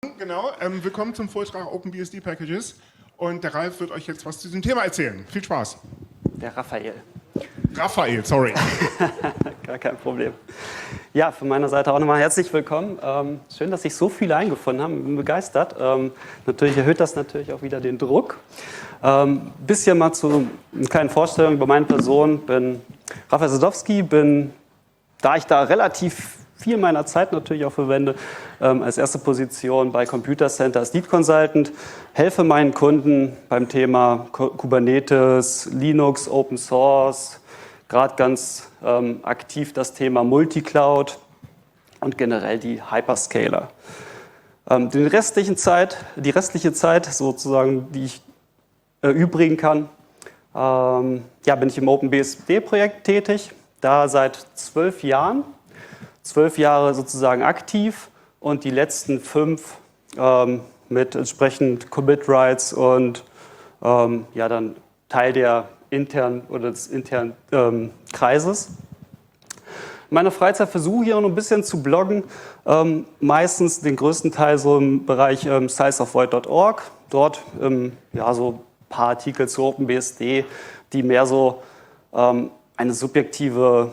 Genau, willkommen zum Vortrag OpenBSD Packages und der Ralf wird euch jetzt was zu diesem Thema erzählen. Viel Spaß. Der Raphael. Raphael, sorry. Gar kein Problem. Ja, von meiner Seite auch nochmal herzlich willkommen. Schön, dass sich so viele eingefunden haben. Ich bin begeistert. Natürlich erhöht das natürlich auch wieder den Druck. Bisschen mal zu einer kleinen Vorstellung über meine Person. Ich bin Raphael Sadowski, da ich da relativ viel meiner Zeit natürlich auch verwende, als erste Position bei Computer Center als Lead Consultant, helfe meinen Kunden beim Thema Kubernetes, Linux, Open Source, gerade ganz aktiv das Thema Multicloud und generell die Hyperscaler. Die restliche Zeit sozusagen, die ich erübrigen kann, bin ich im OpenBSD-Projekt tätig, da seit 12 Jahren. 12 Jahre sozusagen aktiv und die letzten 5 mit entsprechend Commit Rights und dann Teil der des internen Kreises. In meiner Freizeit versuche ich auch noch ein bisschen zu bloggen, meistens den größten Teil so im Bereich sizeofvoid.org. Dort so ein paar Artikel zu OpenBSD, die mehr so eine subjektive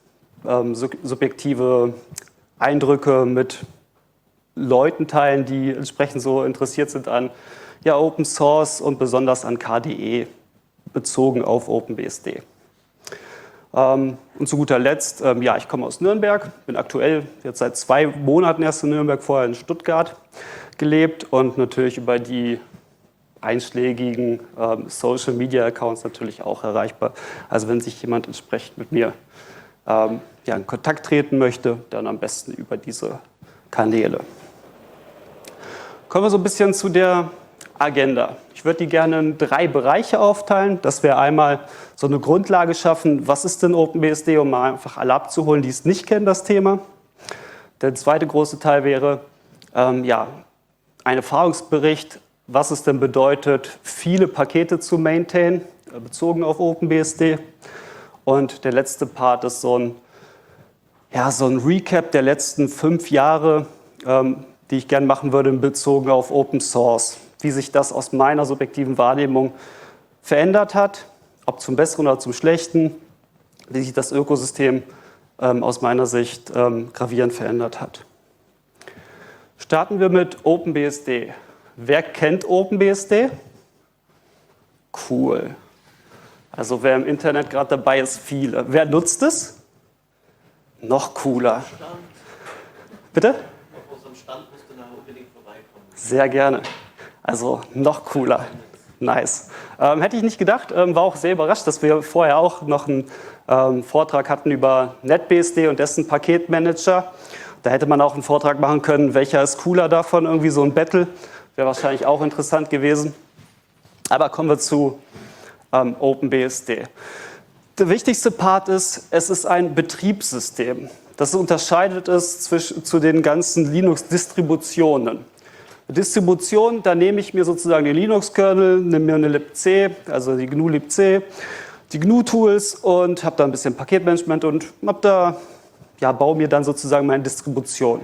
Eindrücke mit Leuten teilen, die entsprechend so interessiert sind an Open Source und besonders an KDE bezogen auf OpenBSD. Und zu guter Letzt, ich komme aus Nürnberg, bin aktuell jetzt seit 2 Monaten erst in Nürnberg, vorher in Stuttgart gelebt und natürlich über die einschlägigen Social Media Accounts natürlich auch erreichbar. Also wenn sich jemand entsprechend mit mir in Kontakt treten möchte, dann am besten über diese Kanäle. Kommen wir so ein bisschen zu der Agenda. Ich würde die gerne in 3 Bereiche aufteilen. Das wäre einmal so eine Grundlage schaffen, was ist denn OpenBSD, um mal einfach alle abzuholen, die es nicht kennen, das Thema. Der zweite große Teil wäre ein Erfahrungsbericht, was es denn bedeutet, viele Pakete zu maintainen, bezogen auf OpenBSD. Und der letzte Part ist so ein Recap der letzten 5 Jahre, die ich gerne machen würde, bezogen auf Open Source. Wie sich das aus meiner subjektiven Wahrnehmung verändert hat, ob zum Besseren oder zum Schlechten, wie sich das Ökosystem aus meiner Sicht gravierend verändert hat. Starten wir mit OpenBSD. Wer kennt OpenBSD? Cool. Also wer im Internet gerade dabei ist, viele. Wer nutzt es? Noch cooler. Bitte? Auf unserem Stand musst du nachher unbedingt vorbeikommen. Sehr gerne. Also noch cooler. Nice. Hätte ich nicht gedacht, war auch sehr überrascht, dass wir vorher auch noch einen Vortrag hatten über NetBSD und dessen Paketmanager. Da hätte man auch einen Vortrag machen können, welcher ist cooler davon, irgendwie so ein Battle. Wäre wahrscheinlich auch interessant gewesen. Aber kommen wir zu OpenBSD. Der wichtigste Part ist, es ist ein Betriebssystem. Das unterscheidet es zu den ganzen Linux-Distributionen. Distribution, da nehme ich mir sozusagen den Linux-Kernel, nehme mir eine libc, also die GNU libc, die GNU-Tools und habe da ein bisschen Paketmanagement und baue mir dann sozusagen meine Distribution.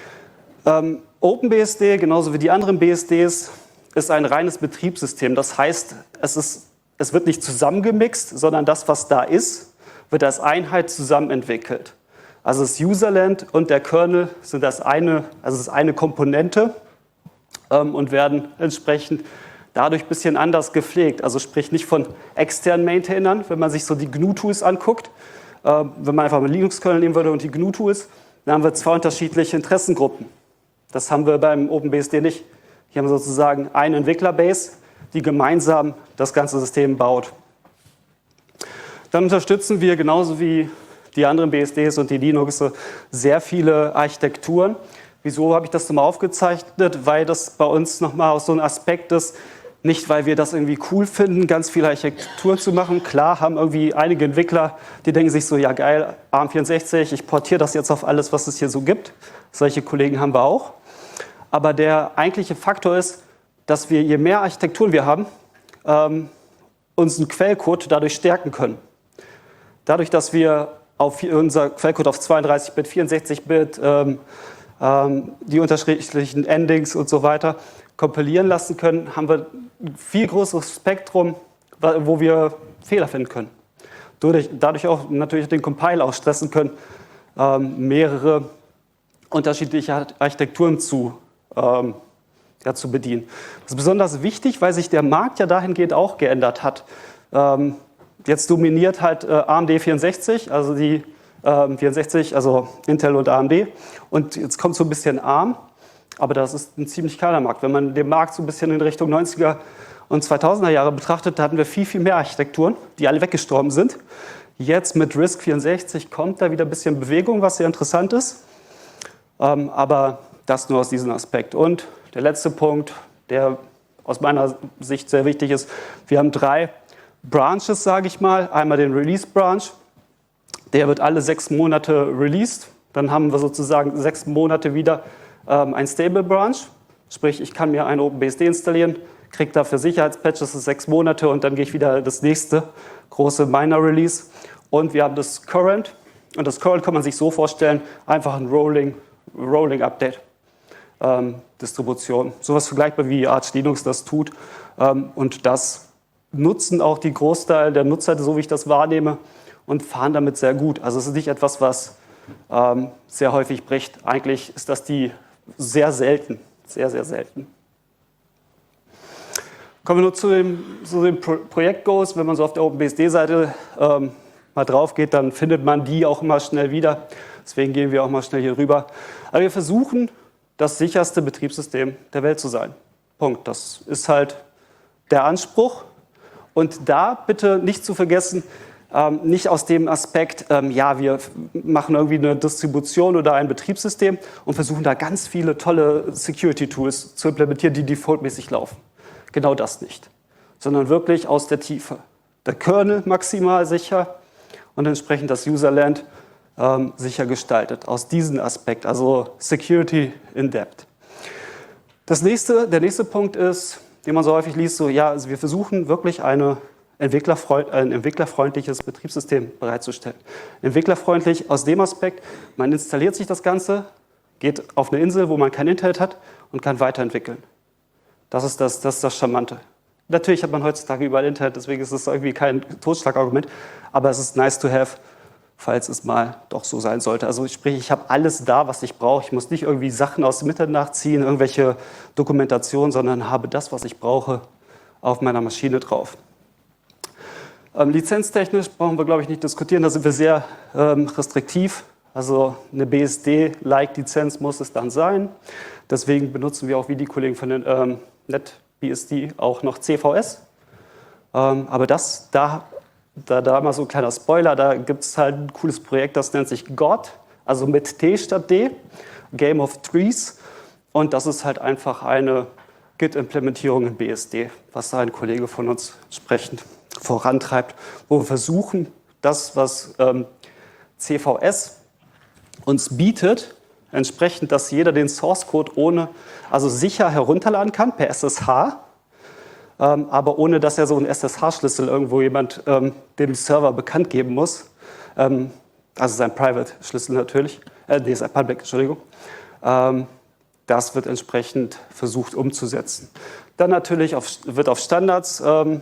OpenBSD, genauso wie die anderen BSDs, ist ein reines Betriebssystem. Das heißt, es wird nicht zusammengemixt, sondern das, was da ist, wird als Einheit zusammen entwickelt. Also das Userland und der Kernel sind das ist eine Komponente und werden entsprechend dadurch ein bisschen anders gepflegt. Also sprich nicht von externen Maintainern, wenn man sich so die GNU-Tools anguckt. Wenn man einfach mal Linux-Kernel nehmen würde und die GNU-Tools, dann haben wir 2 unterschiedliche Interessengruppen. Das haben wir beim OpenBSD nicht. Hier haben wir sozusagen eine Entwicklerbase, die gemeinsam das ganze System baut. Dann unterstützen wir genauso wie die anderen BSDs und die Linux sehr viele Architekturen. Wieso habe ich das nochmal aufgezeichnet? Weil das bei uns nochmal aus so einem Aspekt ist, nicht weil wir das irgendwie cool finden, ganz viele Architekturen zu machen. Klar haben irgendwie einige Entwickler, die denken sich so, ja geil, ARM64, ich portiere das jetzt auf alles, was es hier so gibt. Solche Kollegen haben wir auch. Aber der eigentliche Faktor ist, dass wir, je mehr Architekturen wir haben, unseren Quellcode dadurch stärken können. Dadurch, dass wir unser Quellcode auf 32-Bit, 64-Bit die unterschiedlichen Endings und so weiter kompilieren lassen können, haben wir ein viel größeres Spektrum, wo wir Fehler finden können. Dadurch auch natürlich den Compile auch stressen können, mehrere unterschiedliche Architekturen zu bedienen. Das ist besonders wichtig, weil sich der Markt ja dahingehend auch geändert hat. Jetzt dominiert halt AMD 64, also die 64, also Intel und AMD. Und jetzt kommt so ein bisschen ARM, aber das ist ein ziemlich kleiner Markt. Wenn man den Markt so ein bisschen in Richtung 90er und 2000er Jahre betrachtet, da hatten wir viel, viel mehr Architekturen, die alle weggestorben sind. Jetzt mit RISC 64 kommt da wieder ein bisschen Bewegung, was sehr interessant ist. Aber das nur aus diesem Aspekt. Und der letzte Punkt, der aus meiner Sicht sehr wichtig ist, wir haben 3 Branches, sage ich mal. Einmal den Release Branch, der wird alle 6 Monate released. Dann haben wir sozusagen 6 Monate wieder ein Stable Branch. Sprich, ich kann mir ein OpenBSD installieren, kriege dafür Sicherheitspatches, das ist 6 Monate und dann gehe ich wieder das nächste große Minor Release. Und wir haben das Current. Und das Current kann man sich so vorstellen, einfach ein Rolling Update. Distribution. Sowas vergleichbar wie Arch Linux das tut. Und das nutzen auch die Großteil der Nutzer, so wie ich das wahrnehme, und fahren damit sehr gut. Also es ist nicht etwas, was sehr häufig bricht. Eigentlich ist das die sehr selten, sehr, sehr selten. Kommen wir nur zu den Projekt-Goals. Wenn man so auf der OpenBSD-Seite mal drauf geht, dann findet man die auch immer schnell wieder. Deswegen gehen wir auch mal schnell hier rüber. Aber wir versuchen, das sicherste Betriebssystem der Welt zu sein. Punkt. Das ist halt der Anspruch. Und da bitte nicht zu vergessen, nicht aus dem Aspekt, ja, wir machen irgendwie eine Distribution oder ein Betriebssystem und versuchen da ganz viele tolle Security-Tools zu implementieren, die defaultmäßig laufen. Genau das nicht. Sondern wirklich aus der Tiefe. Der Kernel maximal sicher und entsprechend das Userland sicher gestaltet, aus diesem Aspekt, also Security in Depth. Der nächste Punkt ist, den man so häufig liest, so, ja, also wir versuchen wirklich ein entwicklerfreundliches Betriebssystem bereitzustellen. Entwicklerfreundlich aus dem Aspekt, man installiert sich das Ganze, geht auf eine Insel, wo man kein Internet hat und kann weiterentwickeln. Das ist das Charmante. Natürlich hat man heutzutage überall Internet, deswegen ist es irgendwie kein Totschlagargument, aber es ist nice to have, falls es mal doch so sein sollte. Also sprich, ich habe alles da, was ich brauche. Ich muss nicht irgendwie Sachen aus dem Internet nachziehen, irgendwelche Dokumentation, sondern habe das, was ich brauche, auf meiner Maschine drauf. Lizenztechnisch brauchen wir, glaube ich, nicht diskutieren. Da sind wir sehr restriktiv. Also eine BSD-like-Lizenz muss es dann sein. Deswegen benutzen wir auch, wie die Kollegen von den NetBSD, auch noch CVS. Aber da mal so ein kleiner Spoiler, da gibt es halt ein cooles Projekt, das nennt sich GOT, also mit T statt D, Game of Trees. Und das ist halt einfach eine Git-Implementierung in BSD, was da ein Kollege von uns entsprechend vorantreibt, wo wir versuchen, das, was CVS uns bietet, entsprechend, dass jeder den Source-Code also sicher herunterladen kann per SSH, aber ohne, dass er so einen SSH-Schlüssel irgendwo jemand dem Server bekannt geben muss. Also sein Private-Schlüssel natürlich, sein Public, Entschuldigung. Das wird entsprechend versucht umzusetzen. Dann natürlich wird auf Standards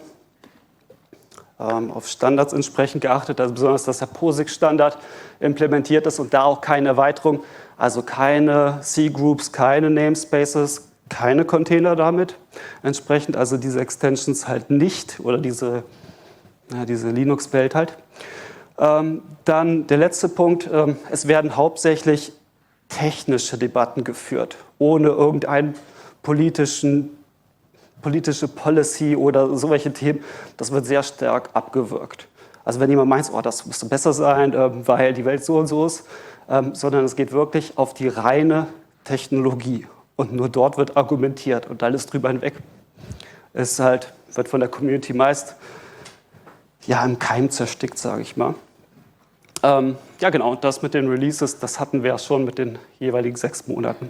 entsprechend geachtet, also besonders, dass der POSIX-Standard implementiert ist und da auch keine Erweiterung, also keine C-Groups, keine Namespaces, keine Container damit entsprechend, also diese Extensions halt nicht oder diese Linux-Welt halt. Dann der letzte Punkt, es werden hauptsächlich technische Debatten geführt, ohne irgendeine politische Policy oder so welche Themen. Das wird sehr stark abgewürgt. Also wenn jemand meint, oh, das müsste besser sein, weil die Welt so und so ist, sondern es geht wirklich auf die reine Technologie. Und nur dort wird argumentiert und alles drüber hinweg wird von der Community meist im Keim zerstickt, sage ich mal. Ja genau, und das mit den Releases, das hatten wir ja schon mit den jeweiligen 6 Monaten.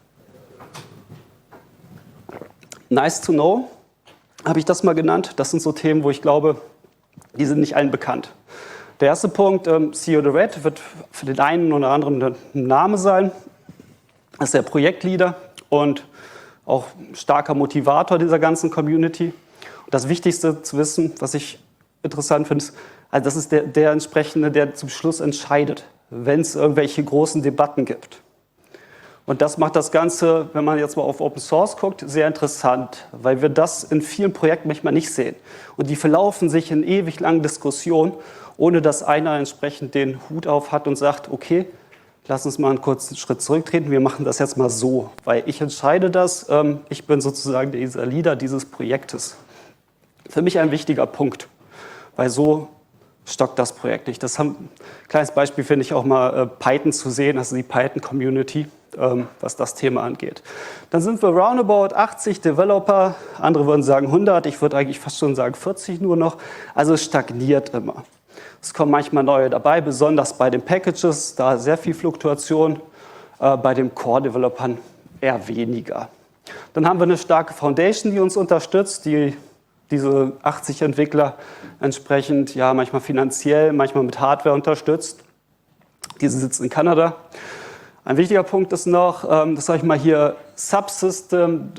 Nice to know, habe ich das mal genannt. Das sind so Themen, wo ich glaube, die sind nicht allen bekannt. Der erste Punkt, See the Red, wird für den einen oder anderen ein Name sein. ist der Projektleader und auch starker Motivator dieser ganzen Community. Und das Wichtigste zu wissen, was ich interessant finde, ist, also das ist der Entsprechende, der zum Schluss entscheidet, wenn es irgendwelche großen Debatten gibt. Und das macht das Ganze, wenn man jetzt mal auf Open Source guckt, sehr interessant, weil wir das in vielen Projekten manchmal nicht sehen. Und die verlaufen sich in ewig langen Diskussionen, ohne dass einer entsprechend den Hut auf hat und sagt, okay, lass uns mal einen kurzen Schritt zurücktreten, wir machen das jetzt mal so, weil ich entscheide das, ich bin sozusagen dieser Leader dieses Projektes. Für mich ein wichtiger Punkt, weil so stockt das Projekt nicht. Das ein kleines Beispiel finde ich auch mal Python zu sehen, also die Python-Community, was das Thema angeht. Dann sind wir roundabout 80 Developer, andere würden sagen 100, ich würde eigentlich fast schon sagen 40 nur noch, also es stagniert immer. Es kommen manchmal neue dabei, besonders bei den Packages, da sehr viel Fluktuation, bei den Core-Developern eher weniger. Dann haben wir eine starke Foundation, die uns unterstützt, die diese 80 Entwickler entsprechend ja manchmal finanziell, manchmal mit Hardware unterstützt. Diese sitzt in Kanada. Ein wichtiger Punkt ist noch, das habe ich mal hier Subsystem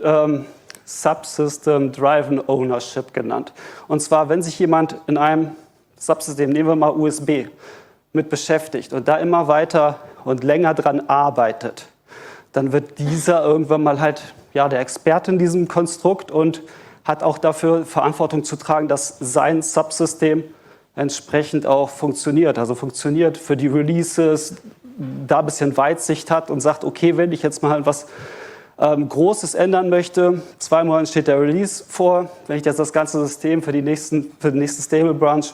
Driven Ownership genannt. Und zwar, wenn sich jemand in einem Subsystem, nehmen wir mal USB, mit beschäftigt und da immer weiter und länger dran arbeitet, dann wird dieser irgendwann mal halt ja, der Experte in diesem Konstrukt und hat auch dafür Verantwortung zu tragen, dass sein Subsystem entsprechend auch funktioniert. Also funktioniert für die Releases, da ein bisschen Weitsicht hat und sagt, okay, wenn ich jetzt mal was Großes ändern möchte, 2 Monaten steht der Release vor, wenn ich jetzt das ganze System für die nächste Stable Branch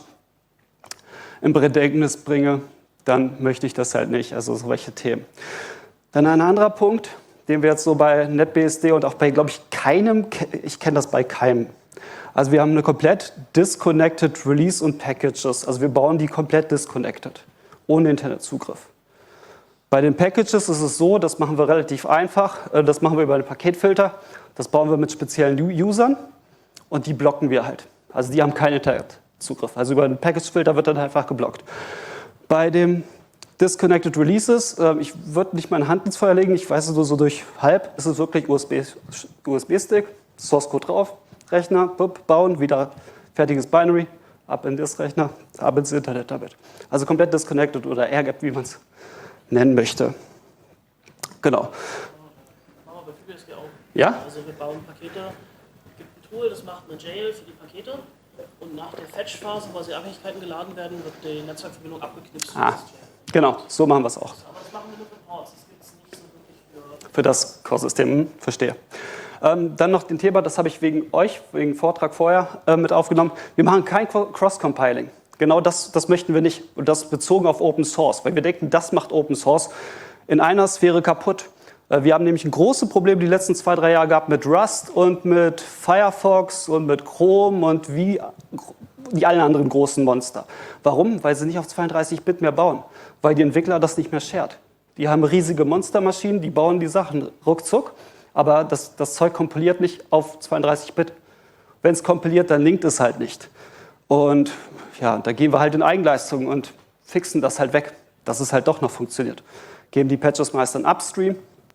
in Bedrängnis bringe, dann möchte ich das halt nicht. Also solche Themen. Dann ein anderer Punkt, den wir jetzt so bei NetBSD und auch bei, glaube ich, keinem, ich kenne das bei keinem. Also wir haben eine komplett disconnected Release und Packages. Also wir bauen die komplett disconnected, ohne Internetzugriff. Bei den Packages ist es so, das machen wir relativ einfach. Das machen wir über den Paketfilter. Das bauen wir mit speziellen Usern und die blocken wir halt. Also die haben keinen Internetzugriff. Also über den Packagefilter wird dann einfach geblockt. Bei dem Disconnected Releases, ich würde nicht meine Hand ins Feuer legen, ich weiß es nur so durch halb, ist es wirklich USB-Stick, Source Code drauf, Rechner, bauen, wieder fertiges Binary, ab in das Rechner, ab ins Internet damit. Also komplett disconnected oder air-gapped, wie man es nennen möchte. Genau. Machen wir bei FreeBSD auch. Ja? Also wir bauen Pakete, es gibt ein Tool, das macht eine Jail für die Pakete und nach der Fetch-Phase, wo die Abhängigkeiten geladen werden, wird die Netzwerkverbindung abgeknipst. Genau, so machen wir es auch. Aber das machen wir nur für Ports, das gibt es nicht so wirklich für das Core-System, verstehe. Dann noch ein Thema, das habe ich wegen euch, wegen Vortrag vorher mit aufgenommen. Wir machen kein Cross-Compiling. Genau das möchten wir nicht. Und das bezogen auf Open Source, weil wir denken, das macht Open Source in einer Sphäre kaputt. Wir haben nämlich ein großes Problem die letzten 2-3 Jahre gehabt mit Rust und mit Firefox und mit Chrome und wie die allen anderen großen Monster. Warum? Weil sie nicht auf 32-Bit mehr bauen. Weil die Entwickler das nicht mehr shared. Die haben riesige Monstermaschinen, die bauen die Sachen ruckzuck, aber das Zeug kompiliert nicht auf 32-Bit. Wenn es kompiliert, dann linkt es halt nicht. Und ja, da gehen wir halt in Eigenleistung und fixen das halt weg, dass es halt doch noch funktioniert. Geben die Patches meist dann upstream,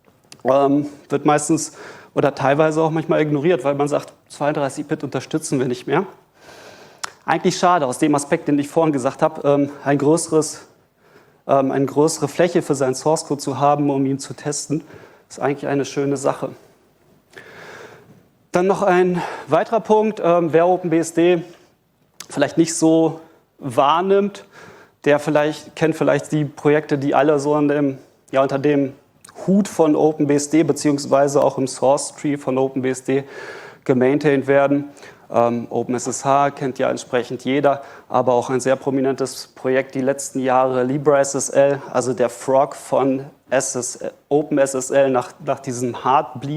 wird meistens oder teilweise auch manchmal ignoriert, weil man sagt, 32-Bit unterstützen wir nicht mehr. Eigentlich schade, aus dem Aspekt, den ich vorhin gesagt habe, eine größere Fläche für seinen Source Code zu haben, um ihn zu testen, ist eigentlich eine schöne Sache. Dann noch ein weiterer Punkt, wer OpenBSD vielleicht nicht so wahrnimmt, der kennt vielleicht die Projekte, die alle so unter dem Hut von OpenBSD beziehungsweise auch im Source Tree von OpenBSD gemaintained werden. OpenSSH kennt ja entsprechend jeder, aber auch ein sehr prominentes Projekt die letzten Jahre, LibreSSL, also der Frog von OpenSSL nach diesem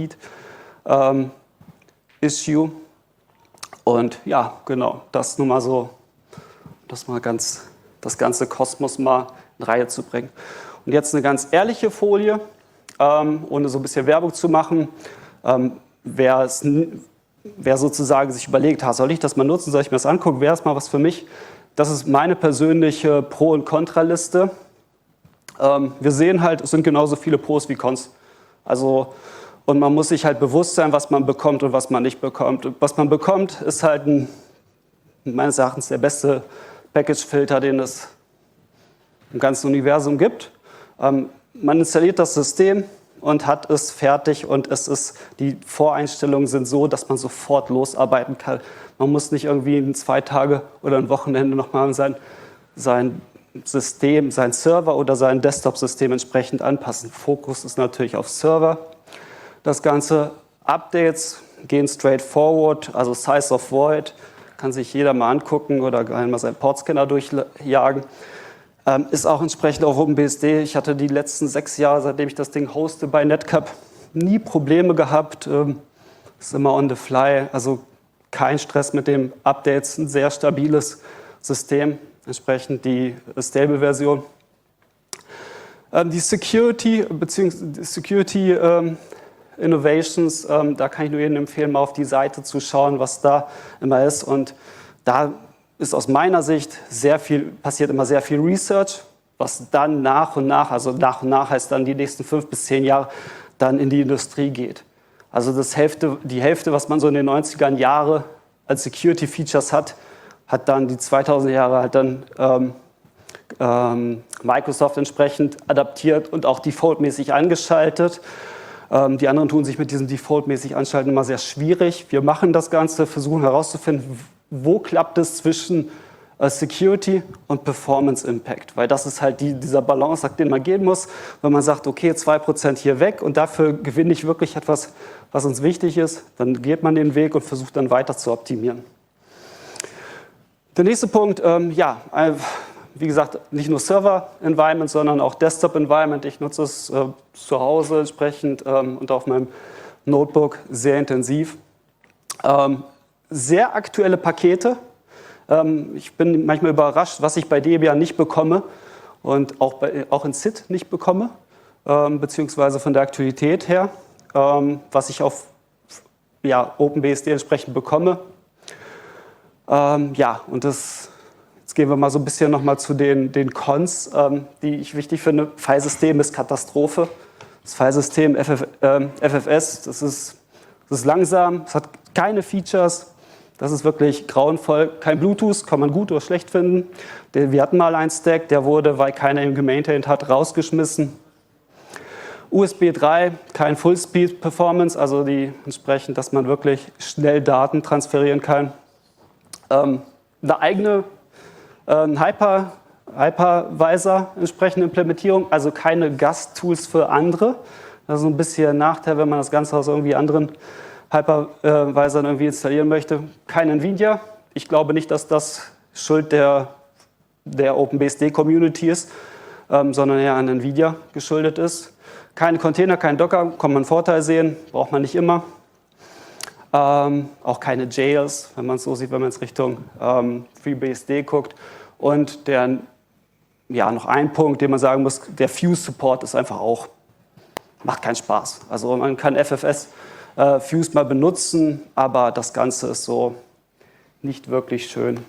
Heartbleed-Issue. Und ja, genau, das nur mal so, das ganze Kosmos mal in Reihe zu bringen. Und jetzt eine ganz ehrliche Folie, ohne so ein bisschen Werbung zu machen. Wer sozusagen sich überlegt, soll ich das mal nutzen, soll ich mir das angucken, wäre es mal was für mich? Das ist meine persönliche Pro- und Kontraliste. Wir sehen halt, es sind genauso viele Pros wie Cons. Also, und man muss sich halt bewusst sein, was man bekommt und was man nicht bekommt. Und was man bekommt, ist halt meines Erachtens der beste Package-Filter, den es im ganzen Universum gibt. Man installiert das System und hat es fertig und die Voreinstellungen sind so, dass man sofort losarbeiten kann. Man muss nicht irgendwie in 2 Tage oder ein Wochenende nochmal sein System, sein Server oder sein Desktop-System entsprechend anpassen. Fokus ist natürlich auf Server. Das ganze Updates gehen straight forward, also Size of Void, kann sich jeder mal angucken oder einmal seinen Portscanner durchjagen. Ist auch entsprechend auf OpenBSD. Ich hatte die letzten 6 Jahre, seitdem ich das Ding hoste bei Netcap, nie Probleme gehabt. Ist immer on the fly, also kein Stress mit dem Updates, ein sehr stabiles System, entsprechend die Stable-Version. Die Security bzw. Security Innovations, da kann ich nur jedem empfehlen, mal auf die Seite zu schauen, was da immer ist. Und da ist aus meiner Sicht passiert immer sehr viel Research, was dann nach und nach heißt dann die nächsten 5 bis 10 Jahre, dann in die Industrie geht. Also die Hälfte, was man so in den 90er Jahren als Security-Features hat dann die 2000er Jahre halt dann Microsoft entsprechend adaptiert und auch defaultmäßig angeschaltet. Die anderen tun sich mit diesem defaultmäßig Anschalten immer sehr schwierig. Wir machen das Ganze, versuchen herauszufinden, wo klappt es zwischen Security und Performance Impact. Weil das ist halt dieser Balanceakt, den man gehen muss, wenn man sagt, okay, 2% hier weg und dafür gewinne ich wirklich etwas, was uns wichtig ist, dann geht man den Weg und versucht dann weiter zu optimieren. Der nächste Punkt, wie gesagt, nicht nur Server-Environment, sondern auch Desktop-Environment. Ich nutze es zu Hause entsprechend und auf meinem Notebook sehr intensiv. Sehr aktuelle Pakete. Ich bin manchmal überrascht, was ich bei Debian nicht bekomme und auch in SID nicht bekomme, beziehungsweise von der Aktualität her, was ich auf OpenBSD entsprechend bekomme. Und jetzt gehen wir mal so ein bisschen nochmal zu den Cons, die ich wichtig finde. Filesystem ist Katastrophe. Das Filesystem FFS, das ist langsam, es hat keine Features, das ist wirklich grauenvoll. Kein Bluetooth, kann man gut oder schlecht finden. Wir hatten mal einen Stack, der wurde, weil keiner ihn gemaintained hat, rausgeschmissen. USB 3, kein Full-Speed Performance, also entsprechend, dass man wirklich schnell Daten transferieren kann. Eine eigene Hypervisor entsprechende Implementierung, also keine Gast-Tools für andere. Das ist so ein bisschen ein Nachteil, wenn man das Ganze aus irgendwie anderen Hypervisor irgendwie installieren möchte. Kein NVIDIA. Ich glaube nicht, dass das Schuld der OpenBSD-Community ist, sondern eher an NVIDIA geschuldet ist. Keine Container, kein Docker, kann man einen Vorteil sehen, braucht man nicht immer. Auch keine Jails, wenn man es so sieht, wenn man es Richtung FreeBSD guckt. Und noch ein Punkt, den man sagen muss, der Fuse-Support ist einfach auch, macht keinen Spaß. Also man kann FFS Fuse mal benutzen, aber das Ganze ist so nicht wirklich schön.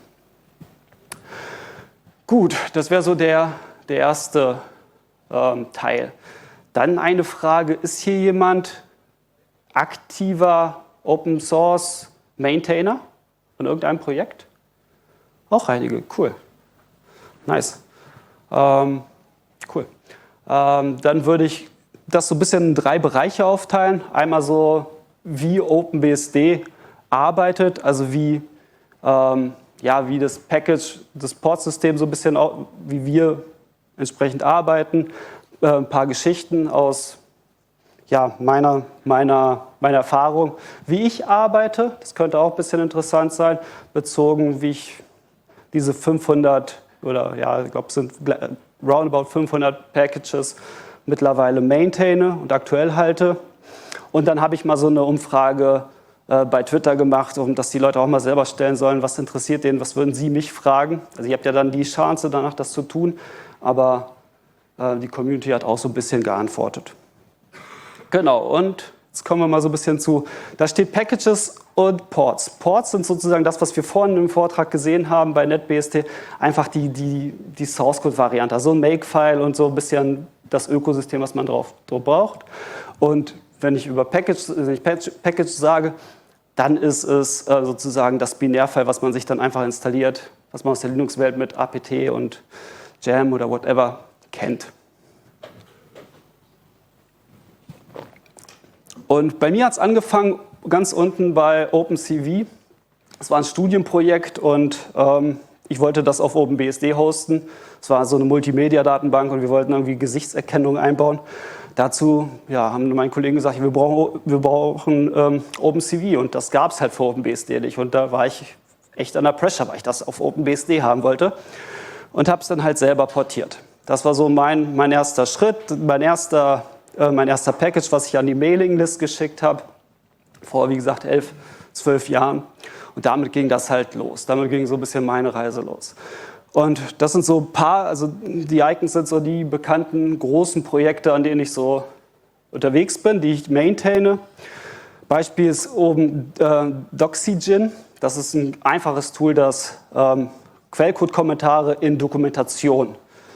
Gut, das wäre so der erste Teil. Dann eine Frage, ist hier jemand aktiver Open Source Maintainer von irgendeinem Projekt? Auch einige, cool. Nice. Cool. Dann würde ich das so ein bisschen in 3 Bereiche aufteilen. Einmal so, wie OpenBSD arbeitet, also wie das Package, das Portsystem so ein bisschen, wie wir entsprechend arbeiten. Ein paar Geschichten aus meiner Erfahrung, wie ich arbeite. Das könnte auch ein bisschen interessant sein, bezogen, wie ich diese 500 oder ich glaube, es sind roundabout 500 Packages mittlerweile maintaine und aktuell halte. Und dann habe ich mal so eine Umfrage bei Twitter gemacht, dass die Leute auch mal selber stellen sollen, was interessiert denen, was würden sie mich fragen. Also ihr habt ja dann die Chance danach, das zu tun, aber die Community hat auch so ein bisschen geantwortet. Genau, und jetzt kommen wir mal so ein bisschen zu, da steht Packages und Ports. Ports sind sozusagen das, was wir vorhin im Vortrag gesehen haben bei NetBSD, einfach die Source-Code-Variante, also ein Make-File und so ein bisschen das Ökosystem, was man drauf braucht. Und wenn ich über Package sage, dann ist es sozusagen das Binärfile, was man sich dann einfach installiert, was man aus der Linux-Welt mit apt und Jam oder whatever kennt. Und bei mir hat es angefangen ganz unten bei OpenCV. Es war ein Studienprojekt und ich wollte das auf OpenBSD hosten. Es war so eine Multimedia-Datenbank und wir wollten irgendwie Gesichtserkennung einbauen. Dazu haben meine Kollegen gesagt, wir brauchen OpenCV und das gab es halt für OpenBSD nicht. Und da war ich echt under pressure, weil ich das auf OpenBSD haben wollte und habe es dann halt selber portiert. Das war so mein erster Schritt, mein erster Package, was ich an die Mailinglist geschickt habe, vor, wie gesagt, 11, 12 Jahren. Und damit ging das halt los. Damit ging so ein bisschen meine Reise los. Und das sind so ein paar, also die Icons sind so die bekannten großen Projekte, an denen ich so unterwegs bin, die ich maintaine. Beispiel ist oben Doxygen. Das ist ein einfaches Tool, das Quellcode-Kommentare in Dokumentation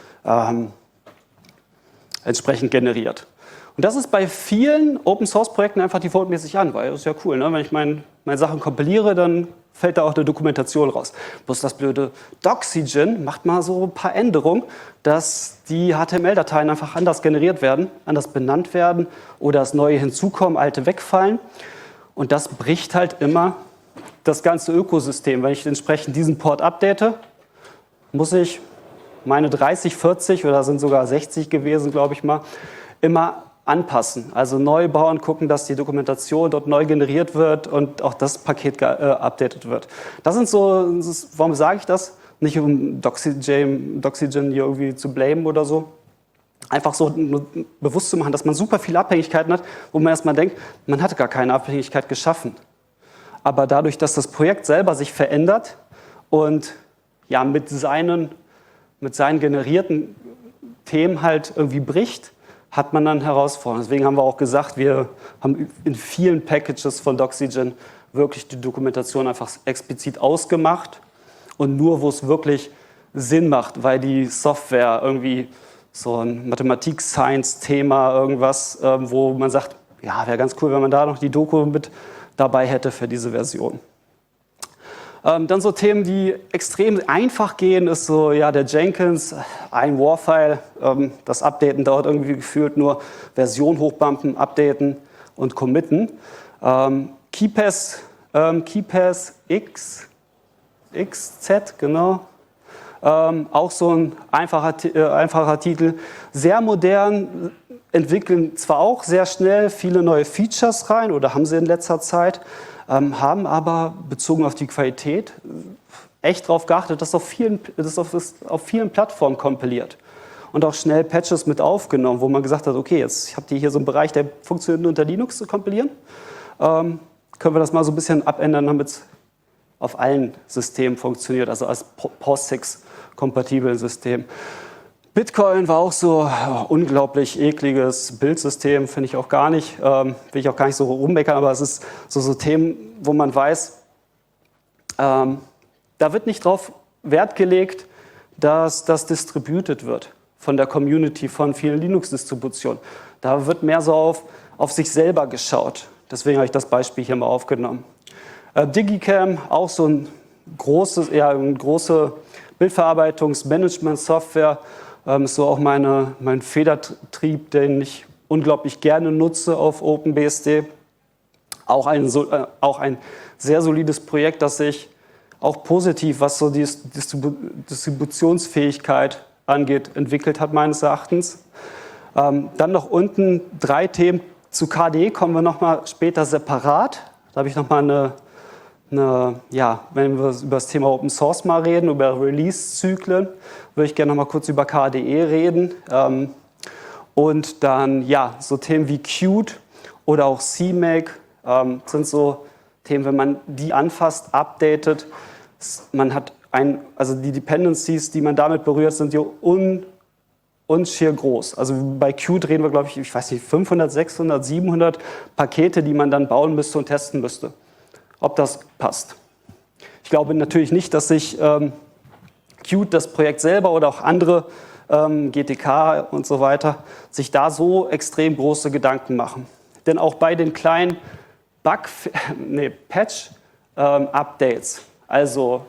entsprechend generiert. Und das ist bei vielen Open-Source-Projekten einfach defaultmäßig an, weil das ist ja cool, ne? Wenn ich meine Sachen kompiliere, dann fällt da auch eine Dokumentation raus. Bloß das blöde Doxygen macht mal so ein paar Änderungen, dass die HTML-Dateien einfach anders generiert werden, anders benannt werden oder dass neue hinzukommen, alte wegfallen. Und das bricht halt immer das ganze Ökosystem. Wenn ich entsprechend diesen Port update, muss ich meine 30, 40 oder sind sogar 60 gewesen, glaube ich mal, immer anpassen. Also neu bauen, gucken, dass die Dokumentation dort neu generiert wird und auch das Paket geupdatet wird. Das sind so, warum sage ich das? Nicht um Doxygen hier irgendwie zu blamen oder so. Einfach so bewusst zu machen, dass man super viele Abhängigkeiten hat, wo man erstmal denkt, man hatte gar keine Abhängigkeit geschaffen. Aber dadurch, dass das Projekt selber sich verändert und ja, mit seinen generierten Themen halt irgendwie bricht, hat man dann Herausforderungen. Deswegen haben wir auch gesagt, wir haben in vielen Packages von Doxygen wirklich die Dokumentation einfach explizit ausgemacht und nur, wo es wirklich Sinn macht, weil die Software irgendwie so ein Mathematik-Science-Thema irgendwas, wo man sagt, ja, wäre ganz cool, wenn man da noch die Doku mit dabei hätte für diese Version. Dann so Themen, die extrem einfach gehen, ist so, ja, der Jenkins, ein War-File, das Updaten dauert irgendwie gefühlt nur Version hochbumpen, updaten und committen. KeePass XZ, genau. Auch so ein einfacher Titel. Sehr modern, entwickeln zwar auch sehr schnell viele neue Features rein oder haben sie in letzter Zeit, haben aber bezogen auf die Qualität echt darauf geachtet, dass auf vielen Plattformen kompiliert und auch schnell Patches mit aufgenommen, wo man gesagt hat, okay, jetzt habt ihr hier so einen Bereich, der funktioniert nur unter Linux zu kompilieren. Können wir das mal so ein bisschen abändern, damit es auf allen Systemen funktioniert, also als POSIX-kompatibel System. Bitcoin war auch so unglaublich ekliges Bildsystem, finde ich auch gar nicht, will ich auch gar nicht so rummeckern, aber es ist so Themen, wo man weiß, da wird nicht drauf Wert gelegt, dass das distributed wird von der Community, von vielen Linux-Distributionen. Da wird mehr so auf sich selber geschaut. Deswegen habe ich das Beispiel hier mal aufgenommen. Digicam, auch so eine große Bildverarbeitungs-Management-Software, ist so auch mein Federtrieb, den ich unglaublich gerne nutze auf OpenBSD. Auch ein sehr solides Projekt, das sich auch positiv, was so die Distributionsfähigkeit angeht, entwickelt hat, meines Erachtens. Dann noch unten 3 Themen zu KDE, kommen wir nochmal später separat. Da habe ich nochmal wenn wir über das Thema Open Source mal reden, über Release-Zyklen, würde ich gerne noch mal kurz über KDE reden. Und dann, ja, so Themen wie Qt oder auch CMake sind so Themen, wenn man die anfasst, updatet, man hat also die Dependencies, die man damit berührt, sind ja unschier groß. Also bei Qt reden wir, glaube ich weiß nicht, 500, 600, 700 Pakete, die man dann bauen müsste und testen müsste, ob das passt. Ich glaube natürlich nicht, dass sich Qt, das Projekt selber oder auch andere GTK und so weiter, sich da so extrem große Gedanken machen. Denn auch bei den kleinen Patch-Updates, also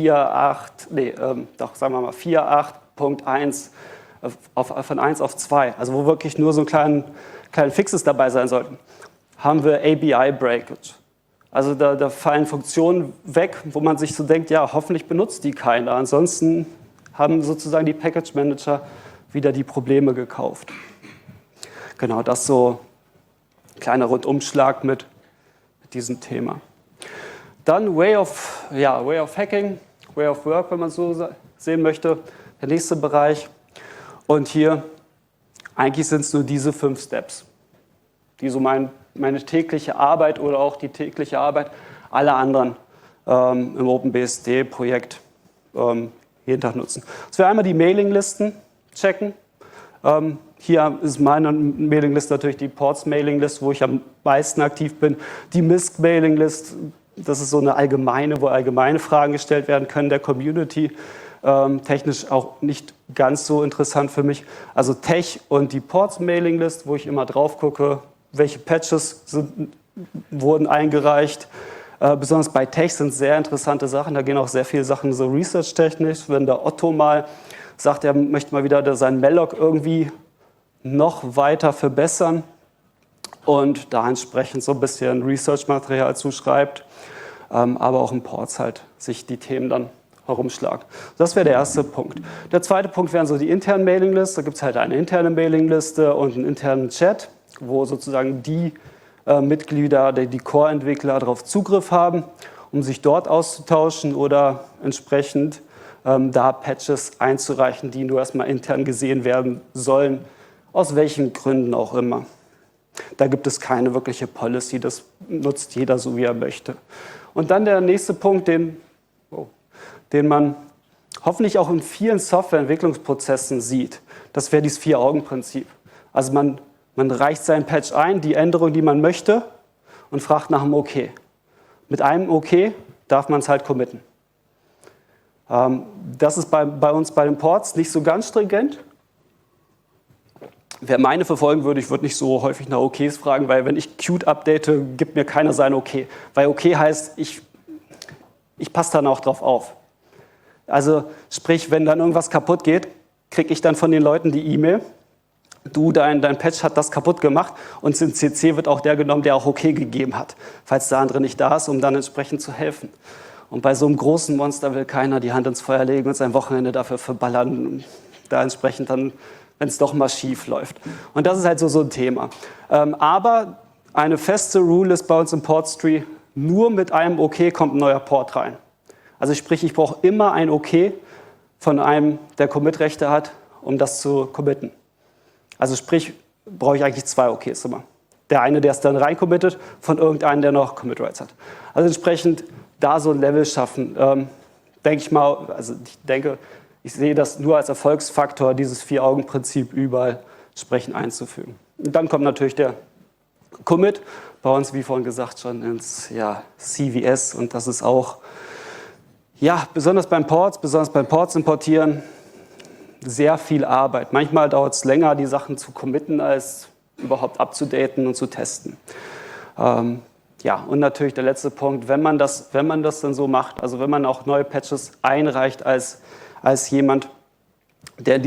4.8.1 von 1 auf 2, also wo wirklich nur so kleine Fixes dabei sein sollten, haben wir ABI-Breakage. Also da fallen Funktionen weg, wo man sich so denkt, ja, hoffentlich benutzt die keiner. Ansonsten haben sozusagen die Package Manager wieder die Probleme gekauft. Genau, das so ein kleiner Rundumschlag mit diesem Thema. Dann Way of Hacking, Way of Work, wenn man so sehen möchte, der nächste Bereich. Und hier, eigentlich sind es nur diese 5 Steps, die so meine tägliche Arbeit oder auch die tägliche Arbeit aller anderen im OpenBSD-Projekt jeden Tag nutzen. Das wäre einmal die Mailinglisten checken. Hier ist meine Mailingliste natürlich die Ports-Mailinglist, wo ich am meisten aktiv bin. Die MISC-Mailinglist, das ist so eine allgemeine, wo allgemeine Fragen gestellt werden können der Community. Technisch auch nicht ganz so interessant für mich. Also Tech und die Ports-Mailinglist, wo ich immer drauf gucke, welche Patches wurden eingereicht. Besonders bei Tech sind sehr interessante Sachen. Da gehen auch sehr viele Sachen so research-technisch. Wenn der Otto mal sagt, er möchte mal wieder seinen Malloc irgendwie noch weiter verbessern und da entsprechend so ein bisschen Research-Material zuschreibt, aber auch im Ports halt sich die Themen dann herumschlagen. Das wäre der erste Punkt. Der zweite Punkt wären so die internen Mailinglisten. Da gibt es halt eine interne Mailingliste und einen internen Chat, wo sozusagen die Mitglieder, die Core-Entwickler darauf Zugriff haben, um sich dort auszutauschen oder entsprechend da Patches einzureichen, die nur erstmal intern gesehen werden sollen, aus welchen Gründen auch immer. Da gibt es keine wirkliche Policy, das nutzt jeder so, wie er möchte. Und dann der nächste Punkt, den man hoffentlich auch in vielen Softwareentwicklungsprozessen sieht, das wäre dieses 4-Augen-Prinzip. Also man reicht seinen Patch ein, die Änderung, die man möchte, und fragt nach einem OK. Mit einem OK darf man es halt committen. Das ist bei uns bei den Ports nicht so ganz stringent. Wer meine verfolgen würde, ich würde nicht so häufig nach OKs fragen, weil wenn ich Qt update, gibt mir keiner sein OK. Weil OK heißt, ich passe dann auch drauf auf. Also sprich, wenn dann irgendwas kaputt geht, kriege ich dann von den Leuten die E-Mail, du, dein Patch hat das kaputt gemacht und in CC wird auch der genommen, der auch OK gegeben hat, falls der andere nicht da ist, um dann entsprechend zu helfen. Und bei so einem großen Monster will keiner die Hand ins Feuer legen und sein Wochenende dafür verballern, da entsprechend dann, wenn es doch mal schief läuft. Und das ist halt so ein Thema. Aber eine feste Rule ist bei uns im Portstree, nur mit einem OK kommt ein neuer Port rein. Also sprich, ich brauche immer ein OK von einem, der Commit-Rechte hat, um das zu committen. Also sprich, brauche ich eigentlich 2 OKs immer. Der eine, der es dann rein-committet, von irgendeinem, der noch Commit-Rights hat. Also entsprechend da so ein Level schaffen, denke ich mal, also ich sehe das nur als Erfolgsfaktor, dieses 4-Augen-Prinzip überall entsprechend einzufügen. Und dann kommt natürlich der Commit, bei uns, wie vorhin gesagt, schon ins CVS, und das ist auch, besonders beim Ports importieren, sehr viel Arbeit. Manchmal dauert es länger, die Sachen zu committen, als überhaupt abzudaten und zu testen. Und natürlich der letzte Punkt, wenn man das dann so macht, also wenn man auch neue Patches einreicht als jemand, der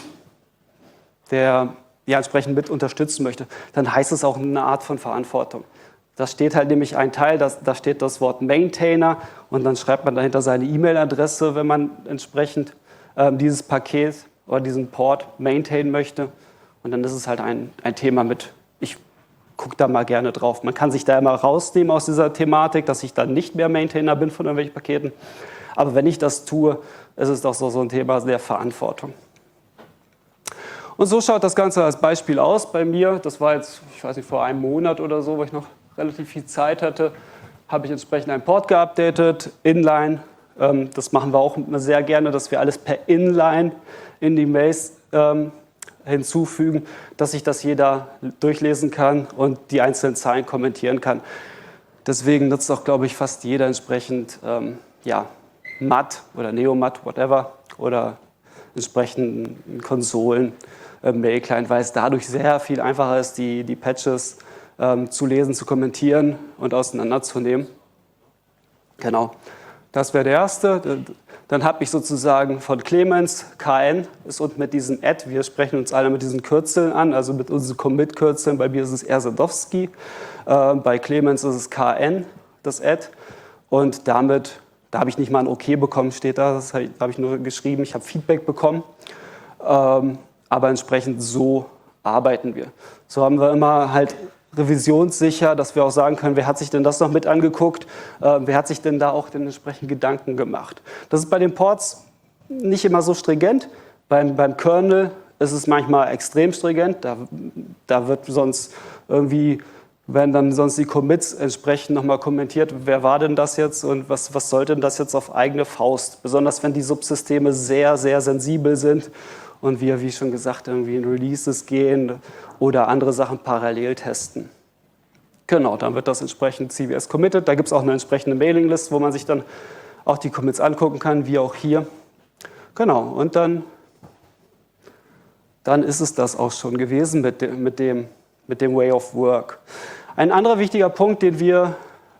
entsprechend mit unterstützen möchte, dann heißt es auch eine Art von Verantwortung. Da steht halt nämlich ein Teil, da steht das Wort Maintainer und dann schreibt man dahinter seine E-Mail-Adresse, wenn man entsprechend dieses Paket oder diesen Port maintainen möchte. Und dann ist es halt ein Thema mit, ich gucke da mal gerne drauf. Man kann sich da immer rausnehmen aus dieser Thematik, dass ich dann nicht mehr Maintainer bin von irgendwelchen Paketen. Aber wenn ich das tue, ist es doch so ein Thema der Verantwortung. Und so schaut das Ganze als Beispiel aus bei mir. Das war jetzt, ich weiß nicht, vor einem Monat oder so, wo ich noch relativ viel Zeit hatte, habe ich entsprechend einen Port geupdatet, Inline. Das machen wir auch sehr gerne, dass wir alles per Inline in die Mails hinzufügen, dass sich das jeder durchlesen kann und die einzelnen Zeilen kommentieren kann. Deswegen nutzt auch, glaube ich, fast jeder entsprechend MAT oder NeoMAT, whatever, oder entsprechenden Konsolen, Mail-Client, weil es dadurch sehr viel einfacher ist, die Patches zu lesen, zu kommentieren und auseinanderzunehmen. Genau, das wäre der erste. Dann habe ich sozusagen von Clemens, KN ist unten mit diesem Add, wir sprechen uns alle mit diesen Kürzeln an, also mit unseren Commit-Kürzeln, bei mir ist es Erzadowski, bei Clemens ist es KN, das Add, und damit, da habe ich nicht mal ein OK bekommen, steht da, das habe ich nur geschrieben, ich habe Feedback bekommen, aber entsprechend so arbeiten wir. So haben wir immer halt revisionssicher, dass wir auch sagen können, wer hat sich denn das noch mit angeguckt, wer hat sich denn da auch den entsprechenden Gedanken gemacht. Das ist bei den Ports nicht immer so stringent, beim Kernel ist es manchmal extrem stringent, da wird sonst irgendwie, werden dann sonst die Commits entsprechend nochmal kommentiert, wer war denn das jetzt und was sollte denn das jetzt auf eigene Faust, besonders wenn die Subsysteme sehr, sehr sensibel sind und wir, wie schon gesagt, irgendwie in Releases gehen oder andere Sachen parallel testen. Genau, dann wird das entsprechend CVS committed. Da gibt es auch eine entsprechende Mailinglist, wo man sich dann auch die Commits angucken kann, wie auch hier. Genau, und dann ist es das auch schon gewesen mit dem Way of Work. Ein anderer wichtiger Punkt, den wir